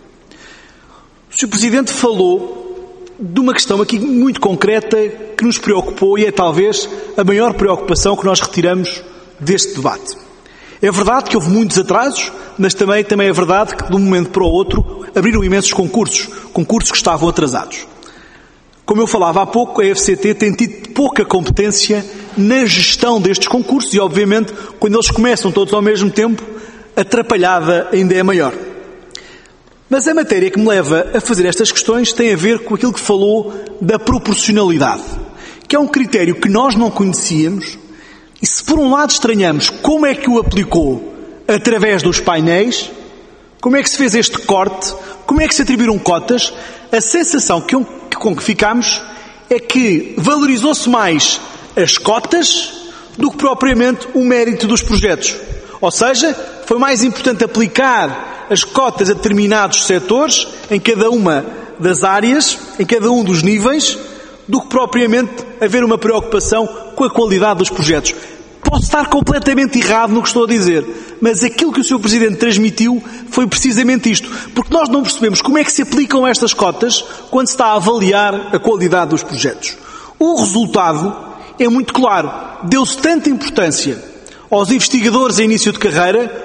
O Sr. Presidente falou de uma questão aqui muito concreta que nos preocupou e é talvez a maior preocupação que nós retiramos deste debate. É verdade que houve muitos atrasos, mas também é verdade que de um momento para o outro abriram imensos concursos que estavam atrasados. Como eu falava há pouco, a FCT tem tido pouca competência na gestão destes concursos e, obviamente, quando eles começam todos ao mesmo tempo, a atrapalhada ainda é maior. Mas a matéria que me leva a fazer estas questões tem a ver com aquilo que falou da proporcionalidade, que é um critério que nós não conhecíamos. E se por um lado estranhamos como é que o aplicou através dos painéis, como é que se fez este corte, como é que se atribuíram cotas, a sensação com que ficamos é que valorizou-se mais as cotas do que propriamente o mérito dos projetos. Ou seja, foi mais importante aplicar as cotas a determinados setores, em cada uma das áreas, em cada um dos níveis, do que propriamente haver uma preocupação com a qualidade dos projetos. Posso estar completamente errado no que estou a dizer, mas aquilo que o Sr. Presidente transmitiu foi precisamente isto, porque nós não percebemos como é que se aplicam estas cotas quando se está a avaliar a qualidade dos projetos. O resultado é muito claro. Deu-se tanta importância aos investigadores em início de carreira,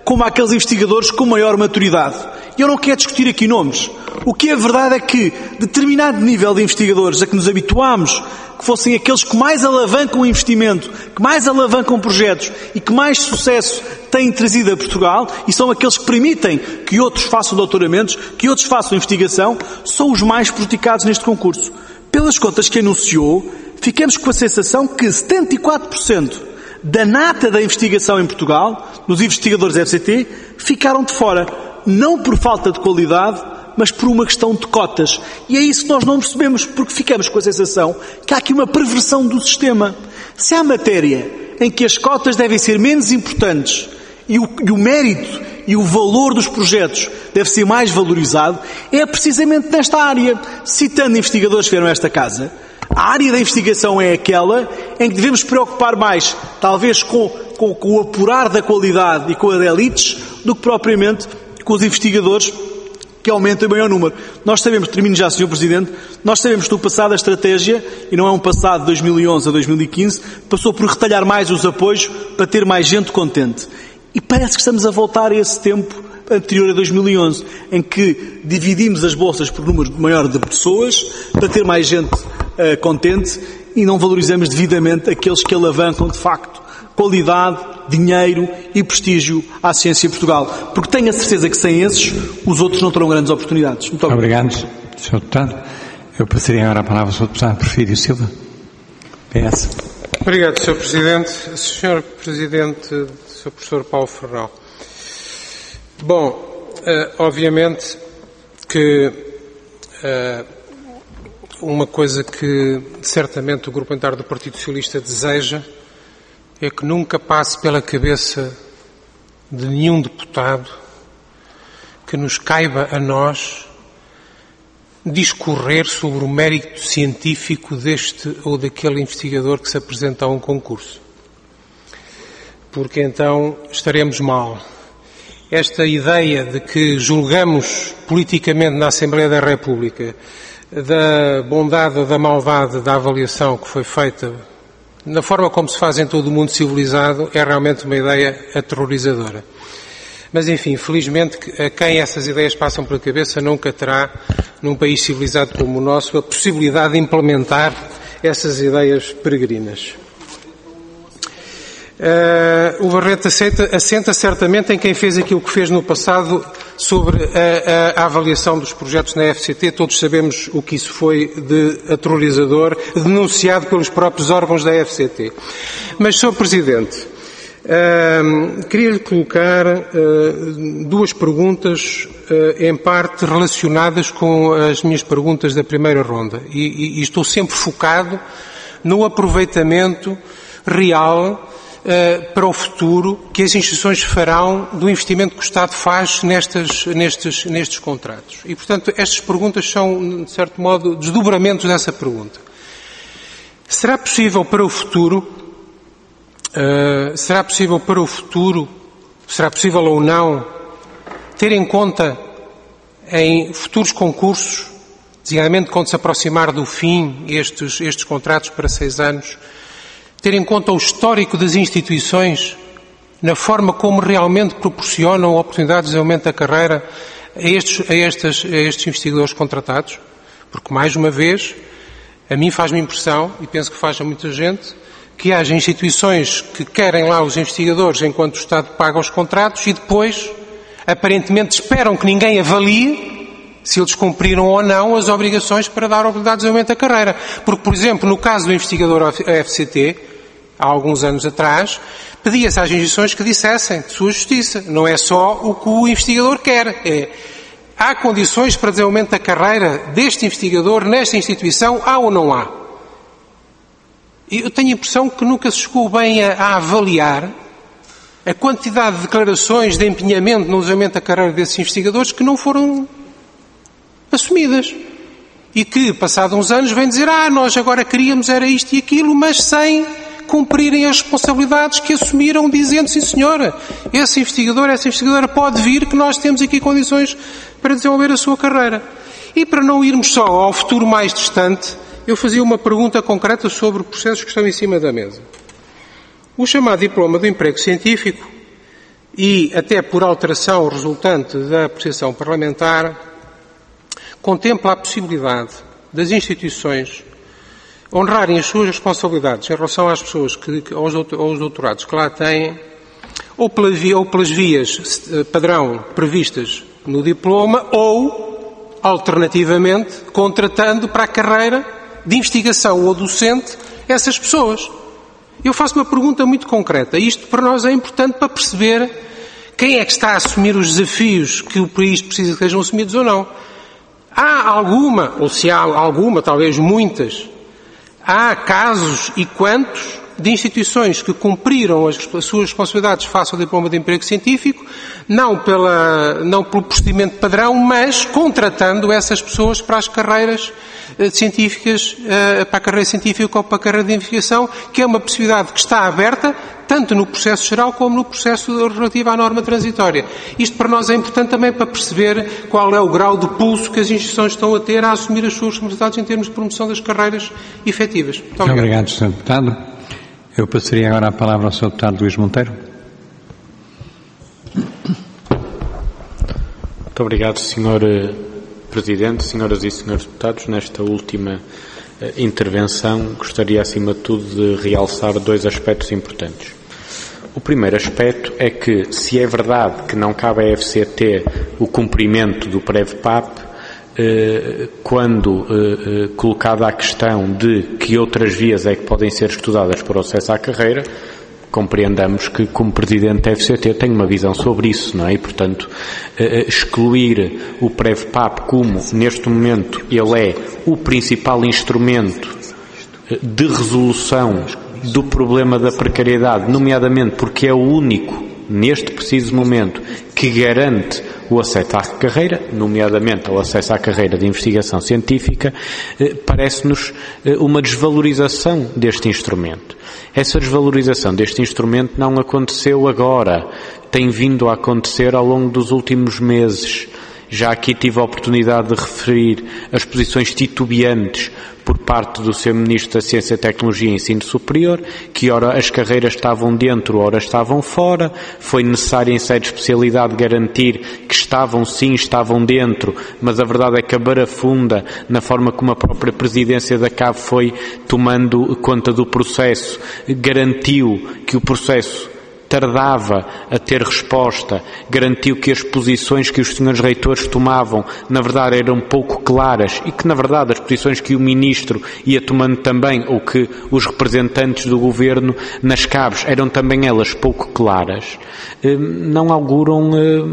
como àqueles investigadores com maior maturidade. E eu não quero discutir aqui nomes. O que é verdade é que determinado nível de investigadores a que nos habituámos, que fossem aqueles que mais alavancam o investimento, que mais alavancam projetos e que mais sucesso têm trazido a Portugal, e são aqueles que permitem que outros façam doutoramentos, que outros façam investigação, são os mais prejudicados neste concurso. Pelas contas que anunciou, ficamos com a sensação que 74% da nata da investigação em Portugal, dos investigadores FCT, ficaram de fora. Não por falta de qualidade, mas por uma questão de cotas. E é isso que nós não percebemos, porque ficamos com a sensação que há aqui uma perversão do sistema. Se há matéria em que as cotas devem ser menos importantes e o mérito e o valor dos projetos deve ser mais valorizado, é precisamente nesta área. Citando investigadores que vieram a esta casa, a área da investigação é aquela em que devemos preocupar mais, talvez, com o apurar da qualidade e com a de elites, do que propriamente com os investigadores que aumentem o maior número. Nós sabemos, termino já, Sr. Presidente, nós sabemos que no passado a estratégia, e não é um passado de 2011 a 2015, passou por retalhar mais os apoios para ter mais gente contente. E parece que estamos a voltar a esse tempo anterior a 2011, em que dividimos as bolsas por número maior de pessoas para ter mais gente contente e não valorizamos devidamente aqueles que alavancam, de facto, qualidade, dinheiro e prestígio à ciência em Portugal. Porque tenho a certeza que sem esses, os outros não terão grandes oportunidades. Muito obrigado. Obrigado, Sr. Deputado. Eu passaria agora a palavra ao Sr. Deputado Porfírio Silva. PS. Obrigado, Sr. Presidente. Sr. Presidente, Sr. Professor Paulo Ferrão. Bom, obviamente que uma coisa que certamente o Grupo Parlamentar do Partido Socialista deseja é que nunca passe pela cabeça de nenhum deputado que nos caiba a nós discorrer sobre o mérito científico deste ou daquele investigador que se apresenta a um concurso. Porque então estaremos mal. Esta ideia de que julgamos politicamente na Assembleia da República da bondade ou da maldade da avaliação que foi feita na forma como se faz em todo o mundo civilizado é realmente uma ideia aterrorizadora. Mas, enfim, felizmente, a quem essas ideias passam pela cabeça nunca terá, num país civilizado como o nosso, a possibilidade de implementar essas ideias peregrinas. O Barreto assenta certamente em quem fez aquilo que fez no passado sobre a avaliação dos projetos na FCT. Todos sabemos o que isso foi de aterrorizador, denunciado pelos próprios órgãos da FCT. Mas, Sr. Presidente, queria-lhe colocar duas perguntas, em parte relacionadas com as minhas perguntas da primeira ronda. E estou sempre focado no aproveitamento real para o futuro que as instituições farão do investimento que o Estado faz nestes contratos. E, portanto, estas perguntas são, de certo modo, desdobramentos dessa pergunta. Será possível para o futuro, será possível ou não, ter em conta em futuros concursos, designadamente quando se aproximar do fim estes contratos para 6 anos, ter em conta o histórico das instituições na forma como realmente proporcionam oportunidades de aumento da carreira a estes investigadores contratados? Porque, mais uma vez, a mim faz-me impressão, e penso que faz a muita gente, que haja instituições que querem lá os investigadores enquanto o Estado paga os contratos e depois, aparentemente, esperam que ninguém avalie se eles cumpriram ou não as obrigações para dar oportunidades de aumento da carreira. Porque, por exemplo, no caso do investigador FCT, há alguns anos atrás, pedia-se às instituições que dissessem de sua justiça. Não é só o que o investigador quer. Há condições para desenvolvimento da carreira deste investigador nesta instituição? Há ou não há? Eu tenho a impressão que nunca se chegou bem a avaliar a quantidade de declarações de empenhamento no desenvolvimento da carreira desses investigadores que não foram assumidas. E que, passados uns anos, vêm dizer, nós agora queríamos era isto e aquilo, mas sem cumprirem as responsabilidades que assumiram, dizendo, sim senhora, esse investigador, essa investigadora pode vir, que nós temos aqui condições para desenvolver a sua carreira. E para não irmos só ao futuro mais distante, eu fazia uma pergunta concreta sobre processos que estão em cima da mesa. O chamado diploma do emprego científico e até por alteração resultante da apreciação parlamentar, contempla a possibilidade das instituições honrarem as suas responsabilidades em relação às pessoas, aos doutorados que lá têm, ou pelas vias padrão previstas no diploma, ou, alternativamente, contratando para a carreira de investigação ou docente essas pessoas. Eu faço uma pergunta muito concreta. Isto para nós é importante para perceber quem é que está a assumir os desafios que o país precisa que sejam assumidos ou não. Há alguma, ou se há alguma, talvez muitas, há casos e quantos de instituições que cumpriram as suas responsabilidades face ao diploma de emprego científico, não pelo procedimento padrão, mas contratando essas pessoas para as carreiras científicas, para a carreira científica ou para a carreira de investigação, que é uma possibilidade que está aberta, tanto no processo geral como no processo relativo à norma transitória. Isto para nós é importante também para perceber qual é o grau de pulso que as instituições estão a ter a assumir as suas responsabilidades em termos de promoção das carreiras efetivas. Muito obrigado, Sr. Deputado. Eu passaria agora a palavra ao Sr. Deputado Luís Monteiro. Muito obrigado, Sr. Presidente, Senhoras e Senhores Deputados. Nesta última intervenção, gostaria, acima de tudo, de realçar dois aspectos importantes. O primeiro aspecto é que, se é verdade que não cabe à FCT o cumprimento do PREVPAP, quando colocada a questão de que outras vias é que podem ser estudadas para o acesso à carreira, compreendamos que, como Presidente da FCT, tenho uma visão sobre isso, não é? E, portanto, excluir o PREVPAP como, neste momento, ele é o principal instrumento de resolução do problema da precariedade, nomeadamente porque é o único, neste preciso momento, que garante o acesso à carreira, nomeadamente ao acesso à carreira de investigação científica, parece-nos uma desvalorização deste instrumento. Essa desvalorização deste instrumento não aconteceu agora, tem vindo a acontecer ao longo dos últimos meses. Já aqui tive a oportunidade de referir as posições titubeantes por parte do Sr. Ministro da Ciência, Tecnologia e Ensino Superior, que ora as carreiras estavam dentro, ora estavam fora. Foi necessário, em sede de especialidade, garantir que estavam dentro, mas a verdade é que a barafunda, na forma como a própria Presidência da CAB foi tomando conta do processo, garantiu que o processo tardava a ter resposta, garantiu que as posições que os senhores reitores tomavam, na verdade, eram pouco claras e que, na verdade, as posições que o Ministro ia tomando também, ou que os representantes do Governo nas CABs eram também elas pouco claras, não auguram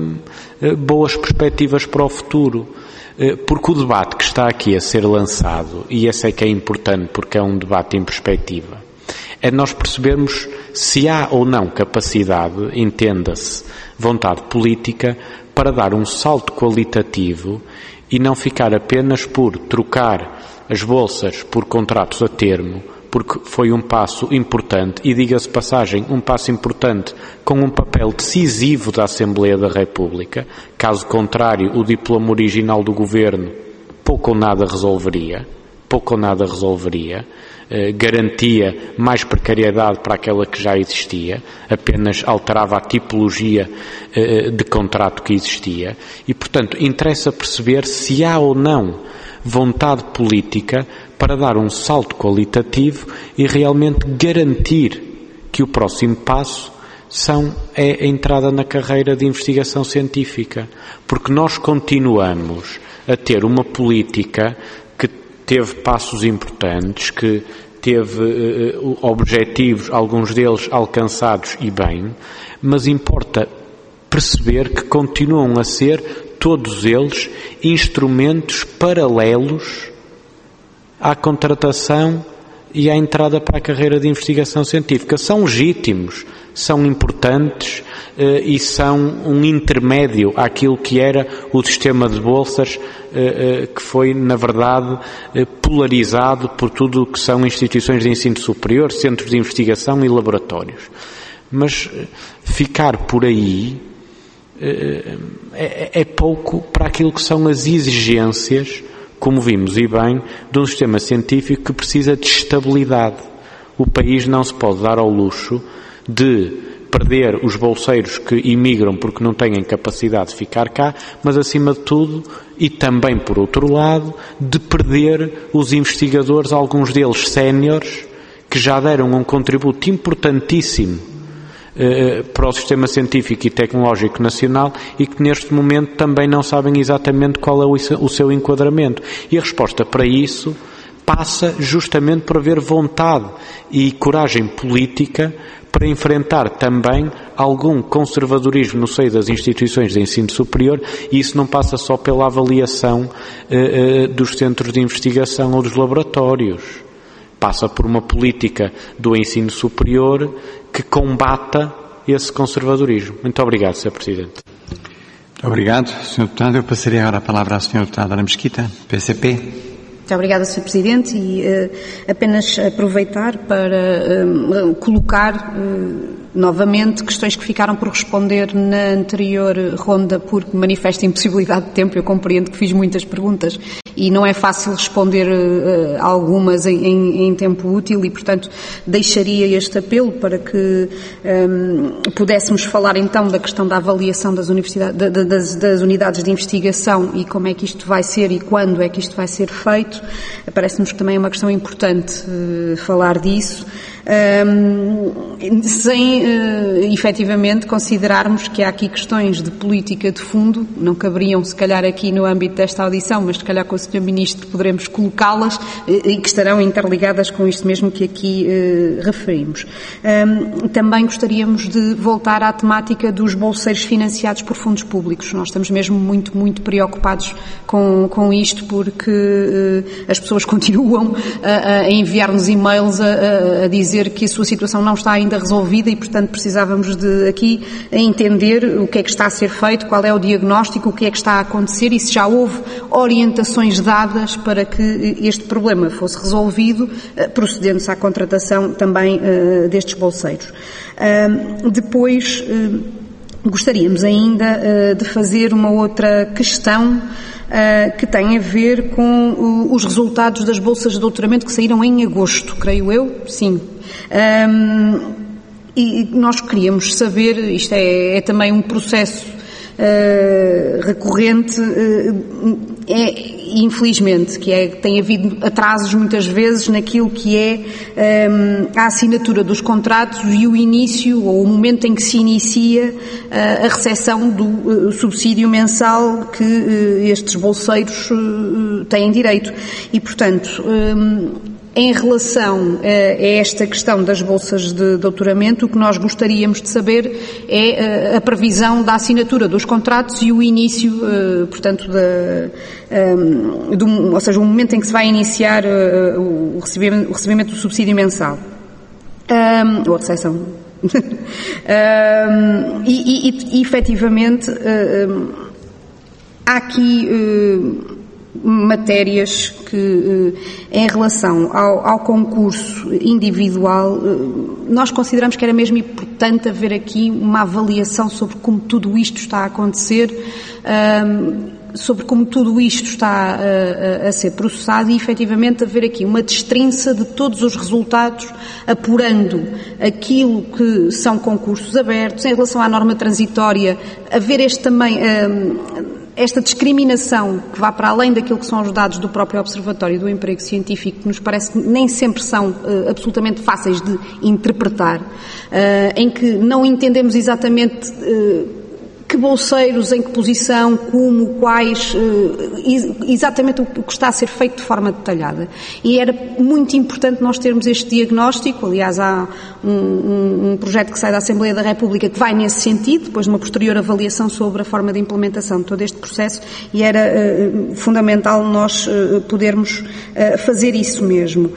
boas perspectivas para o futuro. Porque o debate que está aqui a ser lançado, e esse é que é importante porque é um debate em perspectiva, é nós percebermos se há ou não capacidade, entenda-se, vontade política, para dar um salto qualitativo e não ficar apenas por trocar as bolsas por contratos a termo, porque foi um passo importante, e diga-se passagem, um passo importante com um papel decisivo da Assembleia da República. Caso contrário, o diploma original do Governo pouco ou nada resolveria, garantia mais precariedade para aquela que já existia, apenas alterava a tipologia de contrato que existia e, portanto, interessa perceber se há ou não vontade política para dar um salto qualitativo e realmente garantir que o próximo passo é a entrada na carreira de investigação científica, porque nós continuamos a ter uma política que teve passos importantes, que teve objetivos, alguns deles alcançados e bem, mas importa perceber que continuam a ser todos eles instrumentos paralelos à contratação e à entrada para a carreira de investigação científica. São legítimos, são importantes e são um intermédio àquilo que era o sistema de bolsas que foi, na verdade, polarizado por tudo o que são instituições de ensino superior, centros de investigação e laboratórios. Mas ficar por aí é pouco para aquilo que são as exigências, como vimos e bem, de um sistema científico que precisa de estabilidade. O país não se pode dar ao luxo de perder os bolseiros que imigram porque não têm capacidade de ficar cá, mas acima de tudo, e também por outro lado, de perder os investigadores, alguns deles séniores, que já deram um contributo importantíssimo para o sistema científico e tecnológico nacional e que neste momento também não sabem exatamente qual é o seu enquadramento. E a resposta para isso passa justamente por haver vontade e coragem política para enfrentar também algum conservadorismo no seio das instituições de ensino superior, e isso não passa só pela avaliação dos centros de investigação ou dos laboratórios. Passa por uma política do ensino superior que combata esse conservadorismo. Muito obrigado, Sr. Presidente. Muito obrigado, Sr. Deputado. Eu passaria agora a palavra à Sra. Deputada Ana Mesquita, PCP. Muito obrigada, Sr. Presidente, e apenas aproveitar para colocar novamente questões que ficaram por responder na anterior ronda por manifesta impossibilidade de tempo. Eu compreendo que fiz muitas perguntas e não é fácil responder algumas em tempo útil e, portanto, deixaria este apelo para que pudéssemos falar então da questão da avaliação das unidades de investigação e como é que isto vai ser e quando é que isto vai ser feito. Parece-nos que também é uma questão importante falar disso. Sem efetivamente considerarmos que há aqui questões de política de fundo, não caberiam se calhar aqui no âmbito desta audição, mas se calhar com o Sr. Ministro poderemos colocá-las e que estarão interligadas com isto mesmo que aqui referimos. Também gostaríamos de voltar à temática dos bolseiros financiados por fundos públicos. Nós estamos mesmo muito, muito preocupados com isto porque as pessoas continuam a enviar-nos e-mails a dizer que a sua situação não está ainda resolvida e, portanto, precisávamos de aqui entender o que é que está a ser feito, qual é o diagnóstico, o que é que está a acontecer e se já houve orientações dadas para que este problema fosse resolvido, procedendo-se à contratação também destes bolseiros. Depois, gostaríamos ainda de fazer uma outra questão que tem a ver com os resultados das bolsas de doutoramento que saíram em agosto, creio eu, sim. E nós queríamos saber, isto é também um processo recorrente, infelizmente, tem havido atrasos muitas vezes naquilo que é a assinatura dos contratos e o início ou o momento em que se inicia a recepção do subsídio mensal que estes bolseiros têm direito. E, portanto, em relação a esta questão das bolsas de doutoramento, o que nós gostaríamos de saber é a previsão da assinatura dos contratos e o início, portanto, ou seja, o momento em que se vai iniciar o recebimento do subsídio mensal. Ou a recepção. E efetivamente, há aqui matérias que, em relação ao concurso individual, nós consideramos que era mesmo importante haver aqui uma avaliação sobre como tudo isto está a acontecer, sobre como tudo isto está a ser processado e, efetivamente, haver aqui uma destrinça de todos os resultados, apurando aquilo que são concursos abertos, em relação à norma transitória, haver esta discriminação que vá para além daquilo que são os dados do próprio Observatório do Emprego Científico, que nos parece que nem sempre são absolutamente fáceis de interpretar, em que não entendemos exatamente que bolseiros, em que posição, como, quais, exatamente o que está a ser feito de forma detalhada. E era muito importante nós termos este diagnóstico. Aliás, há um projeto que sai da Assembleia da República que vai nesse sentido, depois de uma posterior avaliação sobre a forma de implementação de todo este processo, e era fundamental nós podermos fazer isso mesmo.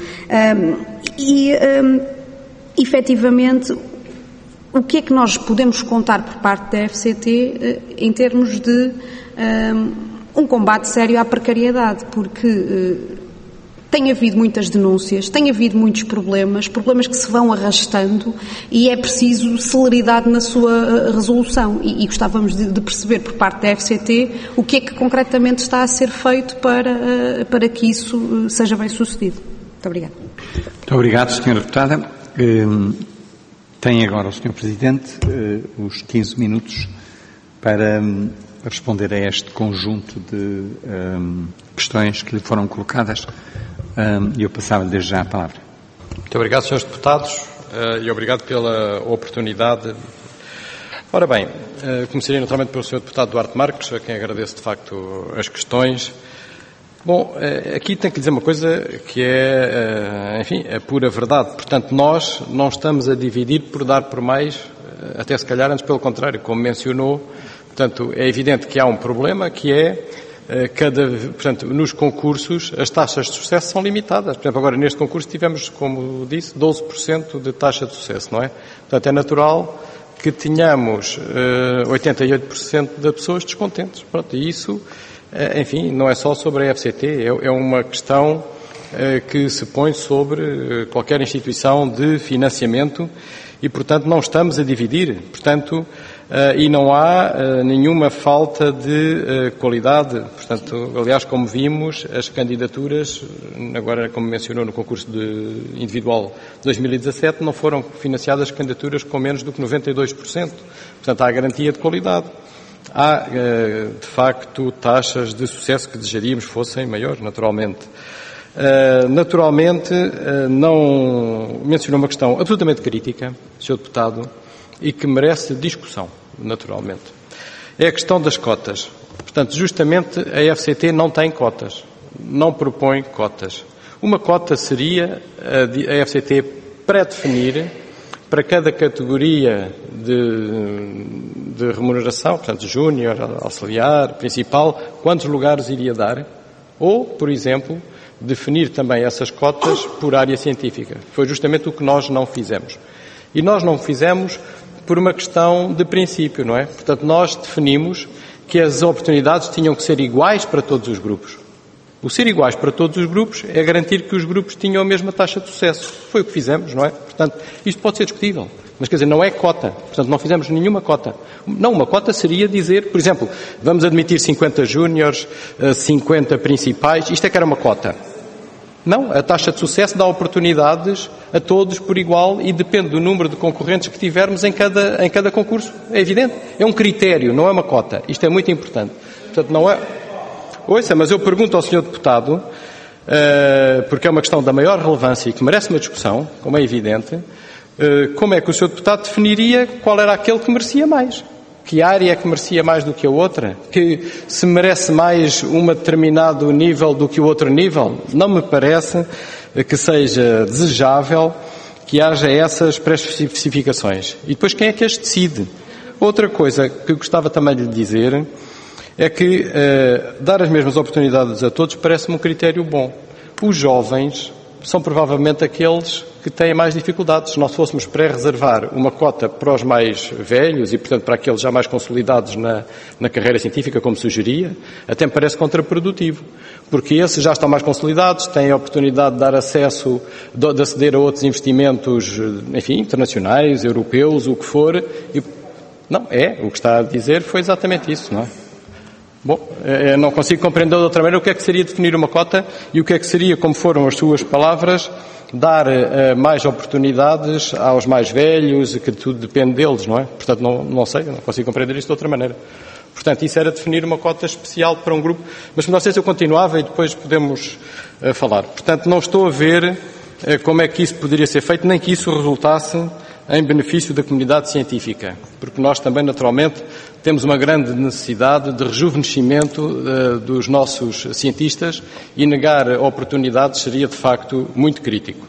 Efetivamente, o que é que nós podemos contar por parte da FCT em termos de um combate sério à precariedade? Porque tem havido muitas denúncias, tem havido muitos problemas que se vão arrastando e é preciso celeridade na sua resolução. E gostávamos de perceber por parte da FCT o que é que concretamente está a ser feito para que isso seja bem sucedido. Muito obrigada. Muito obrigado, Sra. Deputada. Tem agora o Sr. Presidente os 15 minutos para responder a este conjunto de questões que lhe foram colocadas e eu passava-lhe desde já a palavra. Muito obrigado, Srs. Deputados, e obrigado pela oportunidade. Ora bem, começaria naturalmente pelo Sr. Deputado Duarte Marques, a quem agradeço de facto as questões. Bom, aqui tenho que dizer uma coisa que é, enfim, a pura verdade. Portanto, nós não estamos a dividir por dar por mais, até se calhar antes pelo contrário, como mencionou. Portanto, é evidente que há um problema que é, portanto, nos concursos as taxas de sucesso são limitadas. Por exemplo, agora neste concurso tivemos, como disse, 12% de taxa de sucesso, não é? Portanto, é natural que tenhamos 88% das pessoas descontentes. Pronto, e isso, enfim, não é só sobre a FCT, é uma questão que se põe sobre qualquer instituição de financiamento e, portanto, não estamos a dividir. Portanto, e não há nenhuma falta de qualidade. Portanto, aliás, como vimos, as candidaturas, agora como mencionou no concurso individual de 2017, não foram financiadas candidaturas com menos do que 92%. Portanto, há garantia de qualidade. Há, de facto, taxas de sucesso que desejaríamos fossem maiores, naturalmente. Naturalmente, não mencionou uma questão absolutamente crítica, Sr. Deputado, e que merece discussão, naturalmente. É a questão das cotas. Portanto, justamente a FCT não tem cotas, não propõe cotas. Uma cota seria a FCT pré-definir para cada categoria de remuneração, portanto, júnior, auxiliar, principal, quantos lugares iria dar, ou, por exemplo, definir também essas cotas por área científica. Foi justamente o que nós não fizemos. E nós não fizemos por uma questão de princípio, não é? Portanto, nós definimos que as oportunidades tinham que ser iguais para todos os grupos. O ser iguais para todos os grupos é garantir que os grupos tinham a mesma taxa de sucesso. Foi o que fizemos, não é? Portanto, isto pode ser discutível. Mas, quer dizer, não é cota. Portanto, não fizemos nenhuma cota. Não, uma cota seria dizer, por exemplo, vamos admitir 50 júniores, 50 principais. Isto é que era uma cota. Não, a taxa de sucesso dá oportunidades a todos por igual e depende do número de concorrentes que tivermos em cada concurso. É evidente. É um critério, não é uma cota. Isto é muito importante. Portanto, não é... Ouça, mas eu pergunto ao Sr. Deputado, porque é uma questão da maior relevância e que merece uma discussão, como é evidente, como é que o Sr. Deputado definiria qual era aquele que merecia mais? Que área é que merecia mais do que a outra? Que se merece mais um determinado nível do que o outro nível? Não me parece que seja desejável que haja essas pré-especificações. E depois quem é que as decide? Outra coisa que gostava também de lhe dizer é que dar as mesmas oportunidades a todos parece-me um critério bom. Os jovens são provavelmente aqueles que têm mais dificuldades. Se nós fôssemos pré-reservar uma cota para os mais velhos e, portanto, para aqueles já mais consolidados na carreira científica, como sugeria, até me parece contraprodutivo. Porque esses já estão mais consolidados, têm a oportunidade de dar acesso, de aceder a outros investimentos, enfim, internacionais, europeus, o que for. E, não, o que está a dizer foi exatamente isso, não é? Bom, eu não consigo compreender de outra maneira o que é que seria definir uma cota e o que é que seria, como foram as suas palavras, dar mais oportunidades aos mais velhos, que tudo depende deles, não é? Portanto, não sei, não consigo compreender isto de outra maneira. Portanto, isso era definir uma cota especial para um grupo, mas não sei se eu continuava e depois podemos falar. Portanto, não estou a ver como é que isso poderia ser feito, nem que isso resultasse em benefício da comunidade científica, porque nós também, naturalmente, temos uma grande necessidade de rejuvenescimento dos nossos cientistas e negar oportunidades seria, de facto, muito crítico.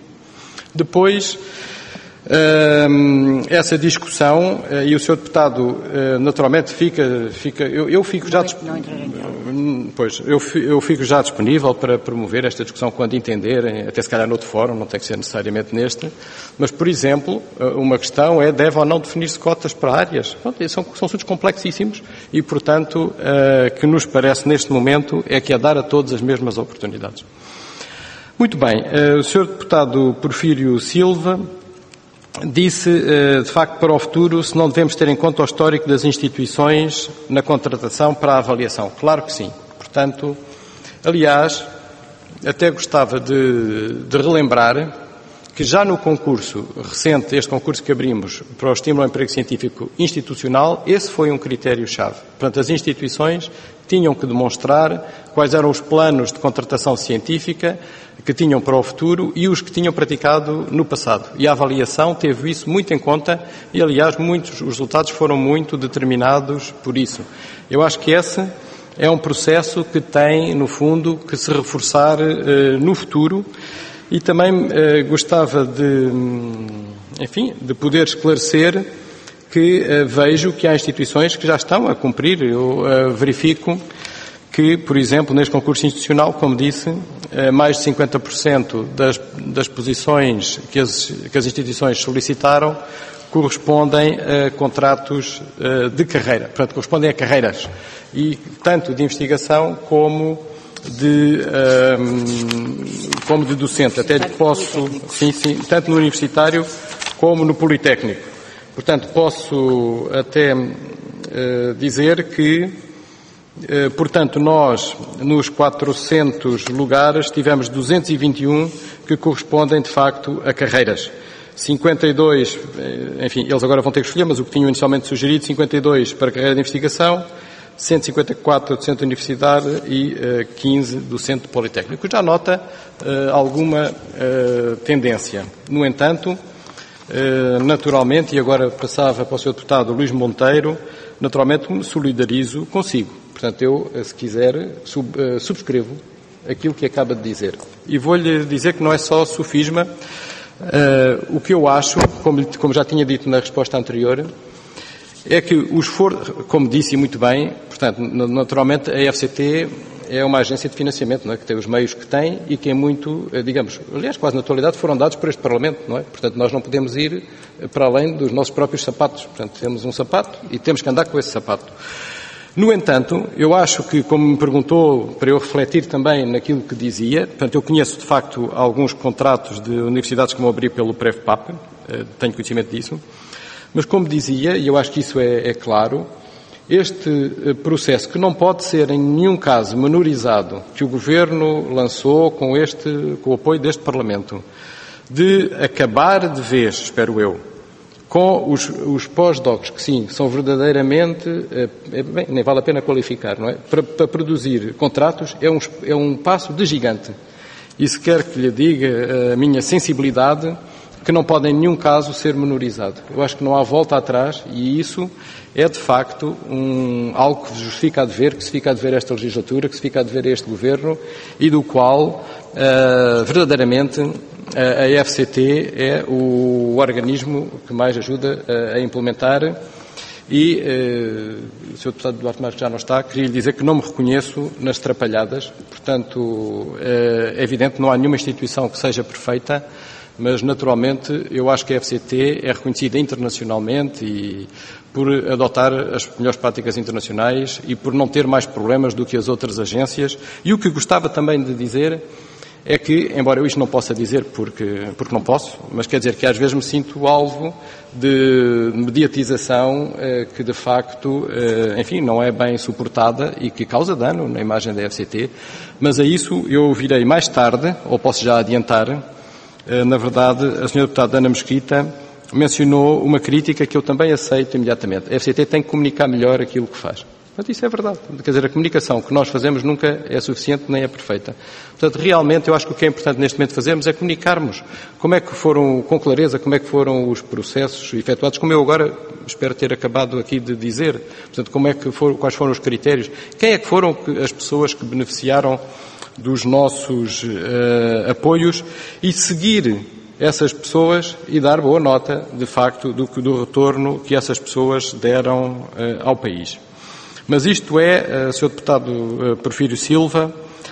Depois, essa discussão, e o Sr. Deputado, naturalmente, eu fico já disponível para promover esta discussão quando entenderem, até se calhar noutro fórum, não tem que ser necessariamente neste, mas, por exemplo, uma questão é, deve ou não definir-se cotas para áreas? São assuntos complexíssimos e, portanto, que nos parece neste momento é que é dar a todos as mesmas oportunidades. Muito bem, o Sr. Deputado Porfírio Silva disse, de facto, para o futuro, se não devemos ter em conta o histórico das instituições na contratação para a avaliação. Claro que sim. Portanto, aliás, até gostava de relembrar que já no concurso recente, este concurso que abrimos para o estímulo ao emprego científico institucional, esse foi um critério-chave. Portanto, as instituições tinham que demonstrar quais eram os planos de contratação científica que tinham para o futuro e os que tinham praticado no passado. E a avaliação teve isso muito em conta e, aliás, os resultados foram muito determinados por isso. Eu acho que esse é um processo que tem, no fundo, que se reforçar no futuro. E também gostava de poder esclarecer que vejo que há instituições que já estão a cumprir. Eu verifico que, por exemplo, neste concurso institucional, como disse, mais de 50% das posições que as instituições solicitaram correspondem a contratos de carreira, portanto, correspondem a carreiras, e tanto de investigação como de docente, até posso, tanto no universitário como no politécnico. Portanto, posso até dizer que, portanto, nós, nos 400 lugares, tivemos 221 que correspondem, de facto, a carreiras. 52, enfim, eles agora vão ter que escolher, mas o que tinham inicialmente sugerido, 52 para a carreira de investigação, 154 docente de universidade e 15 docente de politécnico. Já nota alguma tendência. No entanto, naturalmente, e agora passava para o Sr. Deputado Luís Monteiro, naturalmente me solidarizo consigo. Portanto, eu, se quiser, subscrevo aquilo que acaba de dizer. E vou-lhe dizer que não é só sofisma. O que eu acho, como já tinha dito na resposta anterior, é que o esforço, como disse muito bem, portanto, naturalmente a FCT é uma agência de financiamento, não é? Que tem os meios que tem e que é muito, digamos, aliás, quase na atualidade foram dados por este Parlamento, não é? Portanto, nós não podemos ir para além dos nossos próprios sapatos. Portanto, temos um sapato e temos que andar com esse sapato. No entanto, eu acho que, como me perguntou, para eu refletir também naquilo que dizia, portanto, eu conheço, de facto, alguns contratos de universidades que vão abrir pelo PREV-PAP, tenho conhecimento disso, mas, como dizia, e eu acho que isso é claro, este processo, que não pode ser em nenhum caso menorizado, que o Governo lançou com o apoio deste Parlamento, de acabar de vez, espero eu, com os pós-docs, que sim, são verdadeiramente, bem, nem vale a pena qualificar, não é? Para produzir contratos é um passo de gigante. E se quer que lhe diga a minha sensibilidade, que não pode em nenhum caso ser menorizado. Eu acho que não há volta atrás e isso é de facto algo que se fica a dever esta legislatura, que se fica a dever a este Governo e do qual verdadeiramente a FCT é o organismo que mais ajuda a implementar. E o Sr. Deputado Duarte Marques já não está, queria lhe dizer que não me reconheço nas trapalhadas, portanto é evidente que não há nenhuma instituição que seja perfeita, mas naturalmente eu acho que a FCT é reconhecida internacionalmente e por adotar as melhores práticas internacionais e por não ter mais problemas do que as outras agências. E o que gostava também de dizer é que, embora eu isto não possa dizer porque não posso, mas quer dizer que às vezes me sinto alvo de mediatização que de facto, enfim, não é bem suportada e que causa dano na imagem da FCT, mas a isso eu virei mais tarde, ou posso já adiantar. Na verdade, a Sra. Deputada Ana Mesquita mencionou uma crítica que eu também aceito imediatamente. A FCT tem que comunicar melhor aquilo que faz. Portanto, isso é verdade. Quer dizer, a comunicação que nós fazemos nunca é suficiente nem é perfeita. Portanto, realmente, eu acho que o que é importante neste momento fazermos é comunicarmos como é que foram, com clareza, como é que foram os processos efetuados, como eu agora espero ter acabado aqui de dizer. Portanto, quais foram os critérios, quem é que foram as pessoas que beneficiaram dos nossos apoios e seguir essas pessoas e dar boa nota, de facto, do retorno que essas pessoas deram ao país. Mas isto é, Sr. Deputado Porfírio Silva,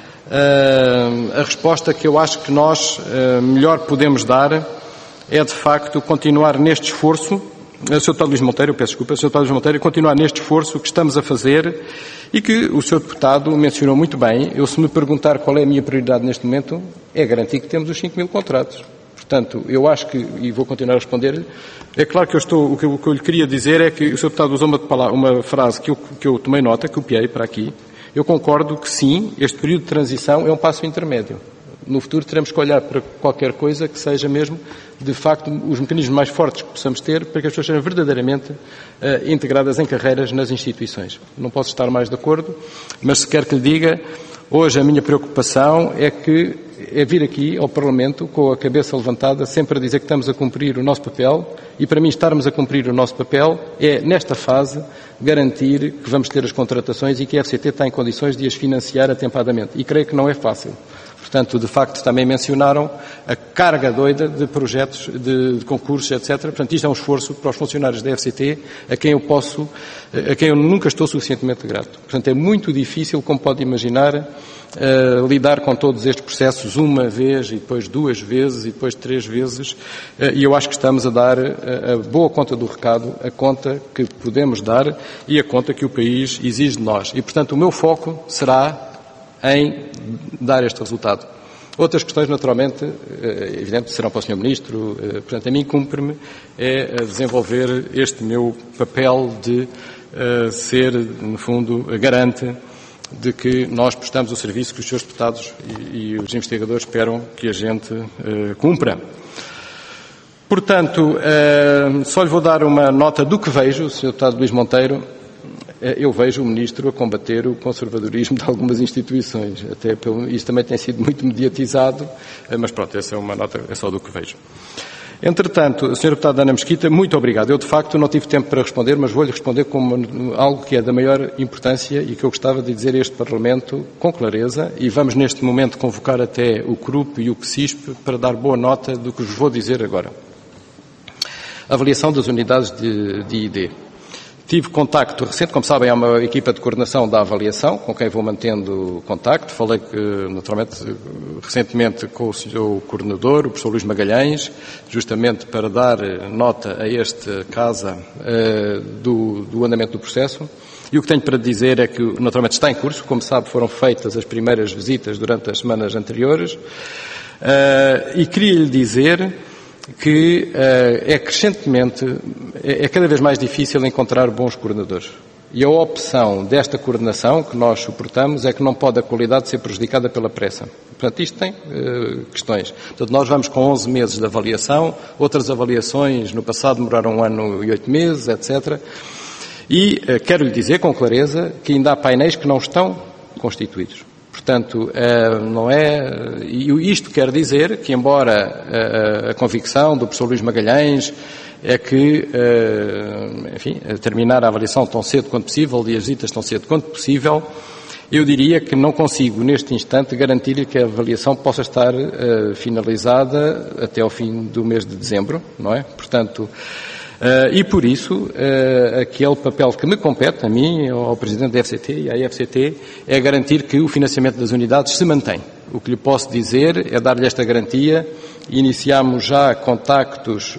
a resposta que eu acho que nós melhor podemos dar é, de facto, continuar neste esforço. Sr. Deputado Luís Monteiro, peço desculpa, Sr. Deputado Luís Monteiro, continuar neste esforço que estamos a fazer e que o Sr. Deputado mencionou muito bem. Eu, se me perguntar qual é a minha prioridade neste momento, é garantir que temos os 5.000 contratos. Portanto, eu acho que, e vou continuar a responder, é claro que o que eu lhe queria dizer é que o Sr. Deputado usou uma frase que eu tomei nota, copiei para aqui. Eu concordo que sim, este período de transição é um passo intermédio. No futuro teremos que olhar para qualquer coisa que seja mesmo, de facto, os mecanismos mais fortes que possamos ter para que as pessoas sejam verdadeiramente integradas em carreiras nas instituições. Não posso estar mais de acordo, mas se quer que lhe diga, hoje a minha preocupação é vir aqui ao Parlamento com a cabeça levantada, sempre a dizer que estamos a cumprir o nosso papel, e para mim estarmos a cumprir o nosso papel é, nesta fase, garantir que vamos ter as contratações e que a FCT está em condições de as financiar atempadamente. E creio que não é fácil. Portanto, de facto, também mencionaram a carga doida de projetos, de concursos, etc. Portanto, isto é um esforço para os funcionários da FCT, a quem eu nunca estou suficientemente grato. Portanto, é muito difícil, como pode imaginar, lidar com todos estes processos uma vez e depois 2 vezes e depois 3 vezes, e eu acho que estamos a dar a boa conta do recado, a conta que podemos dar e a conta que o país exige de nós. E, portanto, o meu foco será em dar este resultado. Outras questões, naturalmente, evidente, serão para o Sr. Ministro. Portanto, a mim cumpre-me desenvolver este meu papel de ser, no fundo, garante de que nós prestamos o serviço que os seus deputados e os investigadores esperam que a gente cumpra. Portanto, só lhe vou dar uma nota do que vejo, Sr. Deputado Luís Monteiro. Eu vejo o Ministro a combater o conservadorismo de algumas instituições. Isso também tem sido muito mediatizado, mas pronto, essa é uma nota, é só do que vejo. Entretanto, Sr. Deputado Ana Mesquita, muito obrigado. Eu, de facto, não tive tempo para responder, mas vou-lhe responder como algo que é da maior importância e que eu gostava de dizer a este Parlamento com clareza, e vamos neste momento convocar até o CRUP e o CSISP para dar boa nota do que vos vou dizer agora. Avaliação das unidades de ID. Tive contacto recente, como sabem, há uma equipa de coordenação da avaliação, com quem vou mantendo contacto. Falei, naturalmente, recentemente com o Sr. Coordenador, o professor Luís Magalhães, justamente para dar nota a esta casa do andamento do processo. E o que tenho para dizer é que, naturalmente, está em curso. Como sabe, foram feitas as primeiras visitas durante as semanas anteriores. E queria-lhe dizer que é cada vez mais difícil encontrar bons coordenadores. E a opção desta coordenação que nós suportamos é que não pode a qualidade ser prejudicada pela pressa. Portanto, isto tem questões. Portanto, nós vamos com 11 meses de avaliação, outras avaliações no passado demoraram 1 ano e 8 meses, etc. E quero lhe dizer com clareza que ainda há painéis que não estão constituídos. Portanto, não é... E isto quer dizer que, embora a convicção do professor Luís Magalhães é que, enfim, terminar a avaliação tão cedo quanto possível e as visitas tão cedo quanto possível, eu diria que não consigo, neste instante, garantir que a avaliação possa estar finalizada até ao fim do mês de dezembro, não é? Portanto... e por isso, aquele papel que me compete, a mim, ao Presidente da FCT e à IFCT, é garantir que o financiamento das unidades se mantém. O que lhe posso dizer é dar-lhe esta garantia. Iniciamos já contactos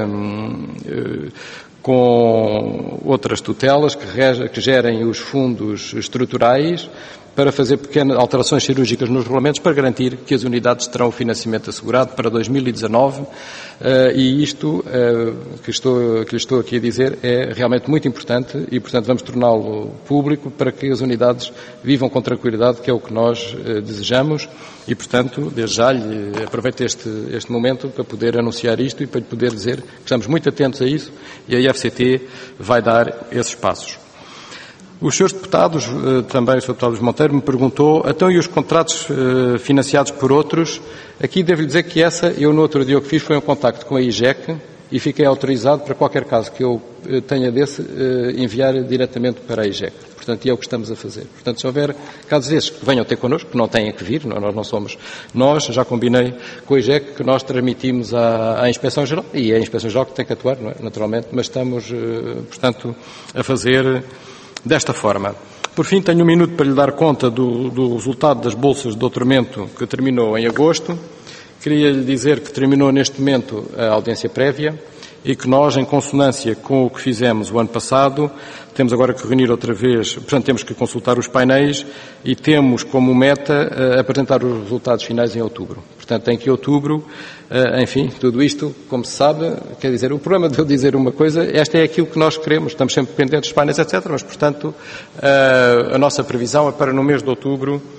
com outras tutelas que gerem os fundos estruturais para fazer pequenas alterações cirúrgicas nos regulamentos para garantir que as unidades terão o financiamento assegurado para 2019 e isto que lhe estou aqui a dizer é realmente muito importante e, portanto, vamos torná-lo público para que as unidades vivam com tranquilidade, que é o que nós desejamos e, portanto, desde já lhe aproveito este momento para poder anunciar isto e para lhe poder dizer que estamos muito atentos a isso e a IFCT vai dar esses passos. Os senhores deputados, também o Sr. Deputado Luís Monteiro, me perguntou, então e os contratos financiados por outros? Aqui devo-lhe dizer que eu no outro dia o que fiz foi um contacto com a IGEC e fiquei autorizado para qualquer caso que eu tenha desse enviar diretamente para a IGEC. Portanto, é o que estamos a fazer. Portanto, se houver casos desses que venham ter connosco, que não têm que vir, nós não somos nós, já combinei com a IGEC que nós transmitimos à Inspeção-Geral, e é a Inspeção-Geral que tem que atuar, não é? Naturalmente, mas estamos, portanto, a fazer desta forma. Por fim, tenho 1 minuto para lhe dar conta do resultado das bolsas de doutoramento que terminou em agosto. Queria lhe dizer que terminou neste momento a audiência prévia e que nós, em consonância com o que fizemos o ano passado, temos agora que reunir outra vez, portanto temos que consultar os painéis e temos como meta apresentar os resultados finais em outubro. Portanto, em que outubro, enfim, tudo isto, como se sabe, quer dizer, o problema de eu dizer uma coisa, esta é aquilo que nós queremos, estamos sempre dependentes dos painéis, etc., mas, portanto, a nossa previsão é para no mês de outubro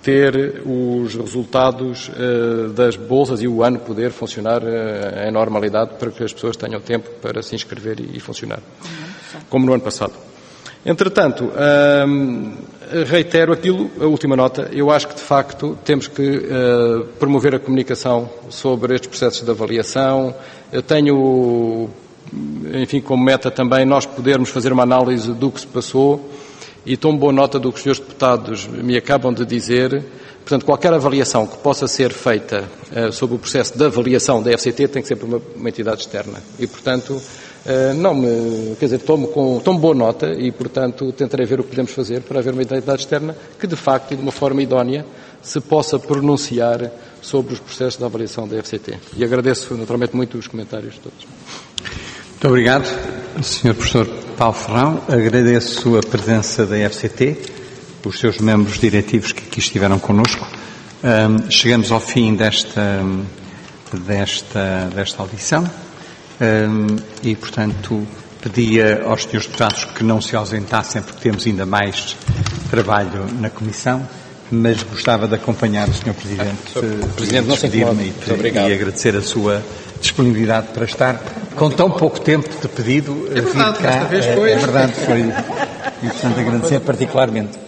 ter os resultados das bolsas e o ano poder funcionar em normalidade para que as pessoas tenham tempo para se inscrever e funcionar, como no ano passado. Entretanto, reitero a última nota, eu acho que de facto temos que promover a comunicação sobre estes processos de avaliação. Eu tenho, enfim, como meta também nós podermos fazer uma análise do que se passou e tomo boa nota do que os senhores deputados me acabam de dizer. Portanto, qualquer avaliação que possa ser feita sobre o processo de avaliação da FCT tem que ser por uma entidade externa. E, portanto, tomo boa nota e, portanto, tentarei ver o que podemos fazer para haver uma entidade externa que, de facto, e de uma forma idónea, se possa pronunciar sobre os processos de avaliação da FCT. E agradeço, naturalmente, muito os comentários de todos. Muito obrigado, Sr. Professor Paulo Ferrão. Agradeço a presença da FCT, os seus membros diretivos que aqui estiveram connosco. Chegamos ao fim desta audição e, portanto, pedia aos senhores deputados que não se ausentassem porque temos ainda mais trabalho na Comissão, mas gostava de acompanhar o Sr. Presidente, não se incomode. E agradecer a sua disponibilidade para estar com tão pouco tempo de pedido. É verdade, cá. desta vez foi. É verdade, foi. E, portanto, agradecer particularmente.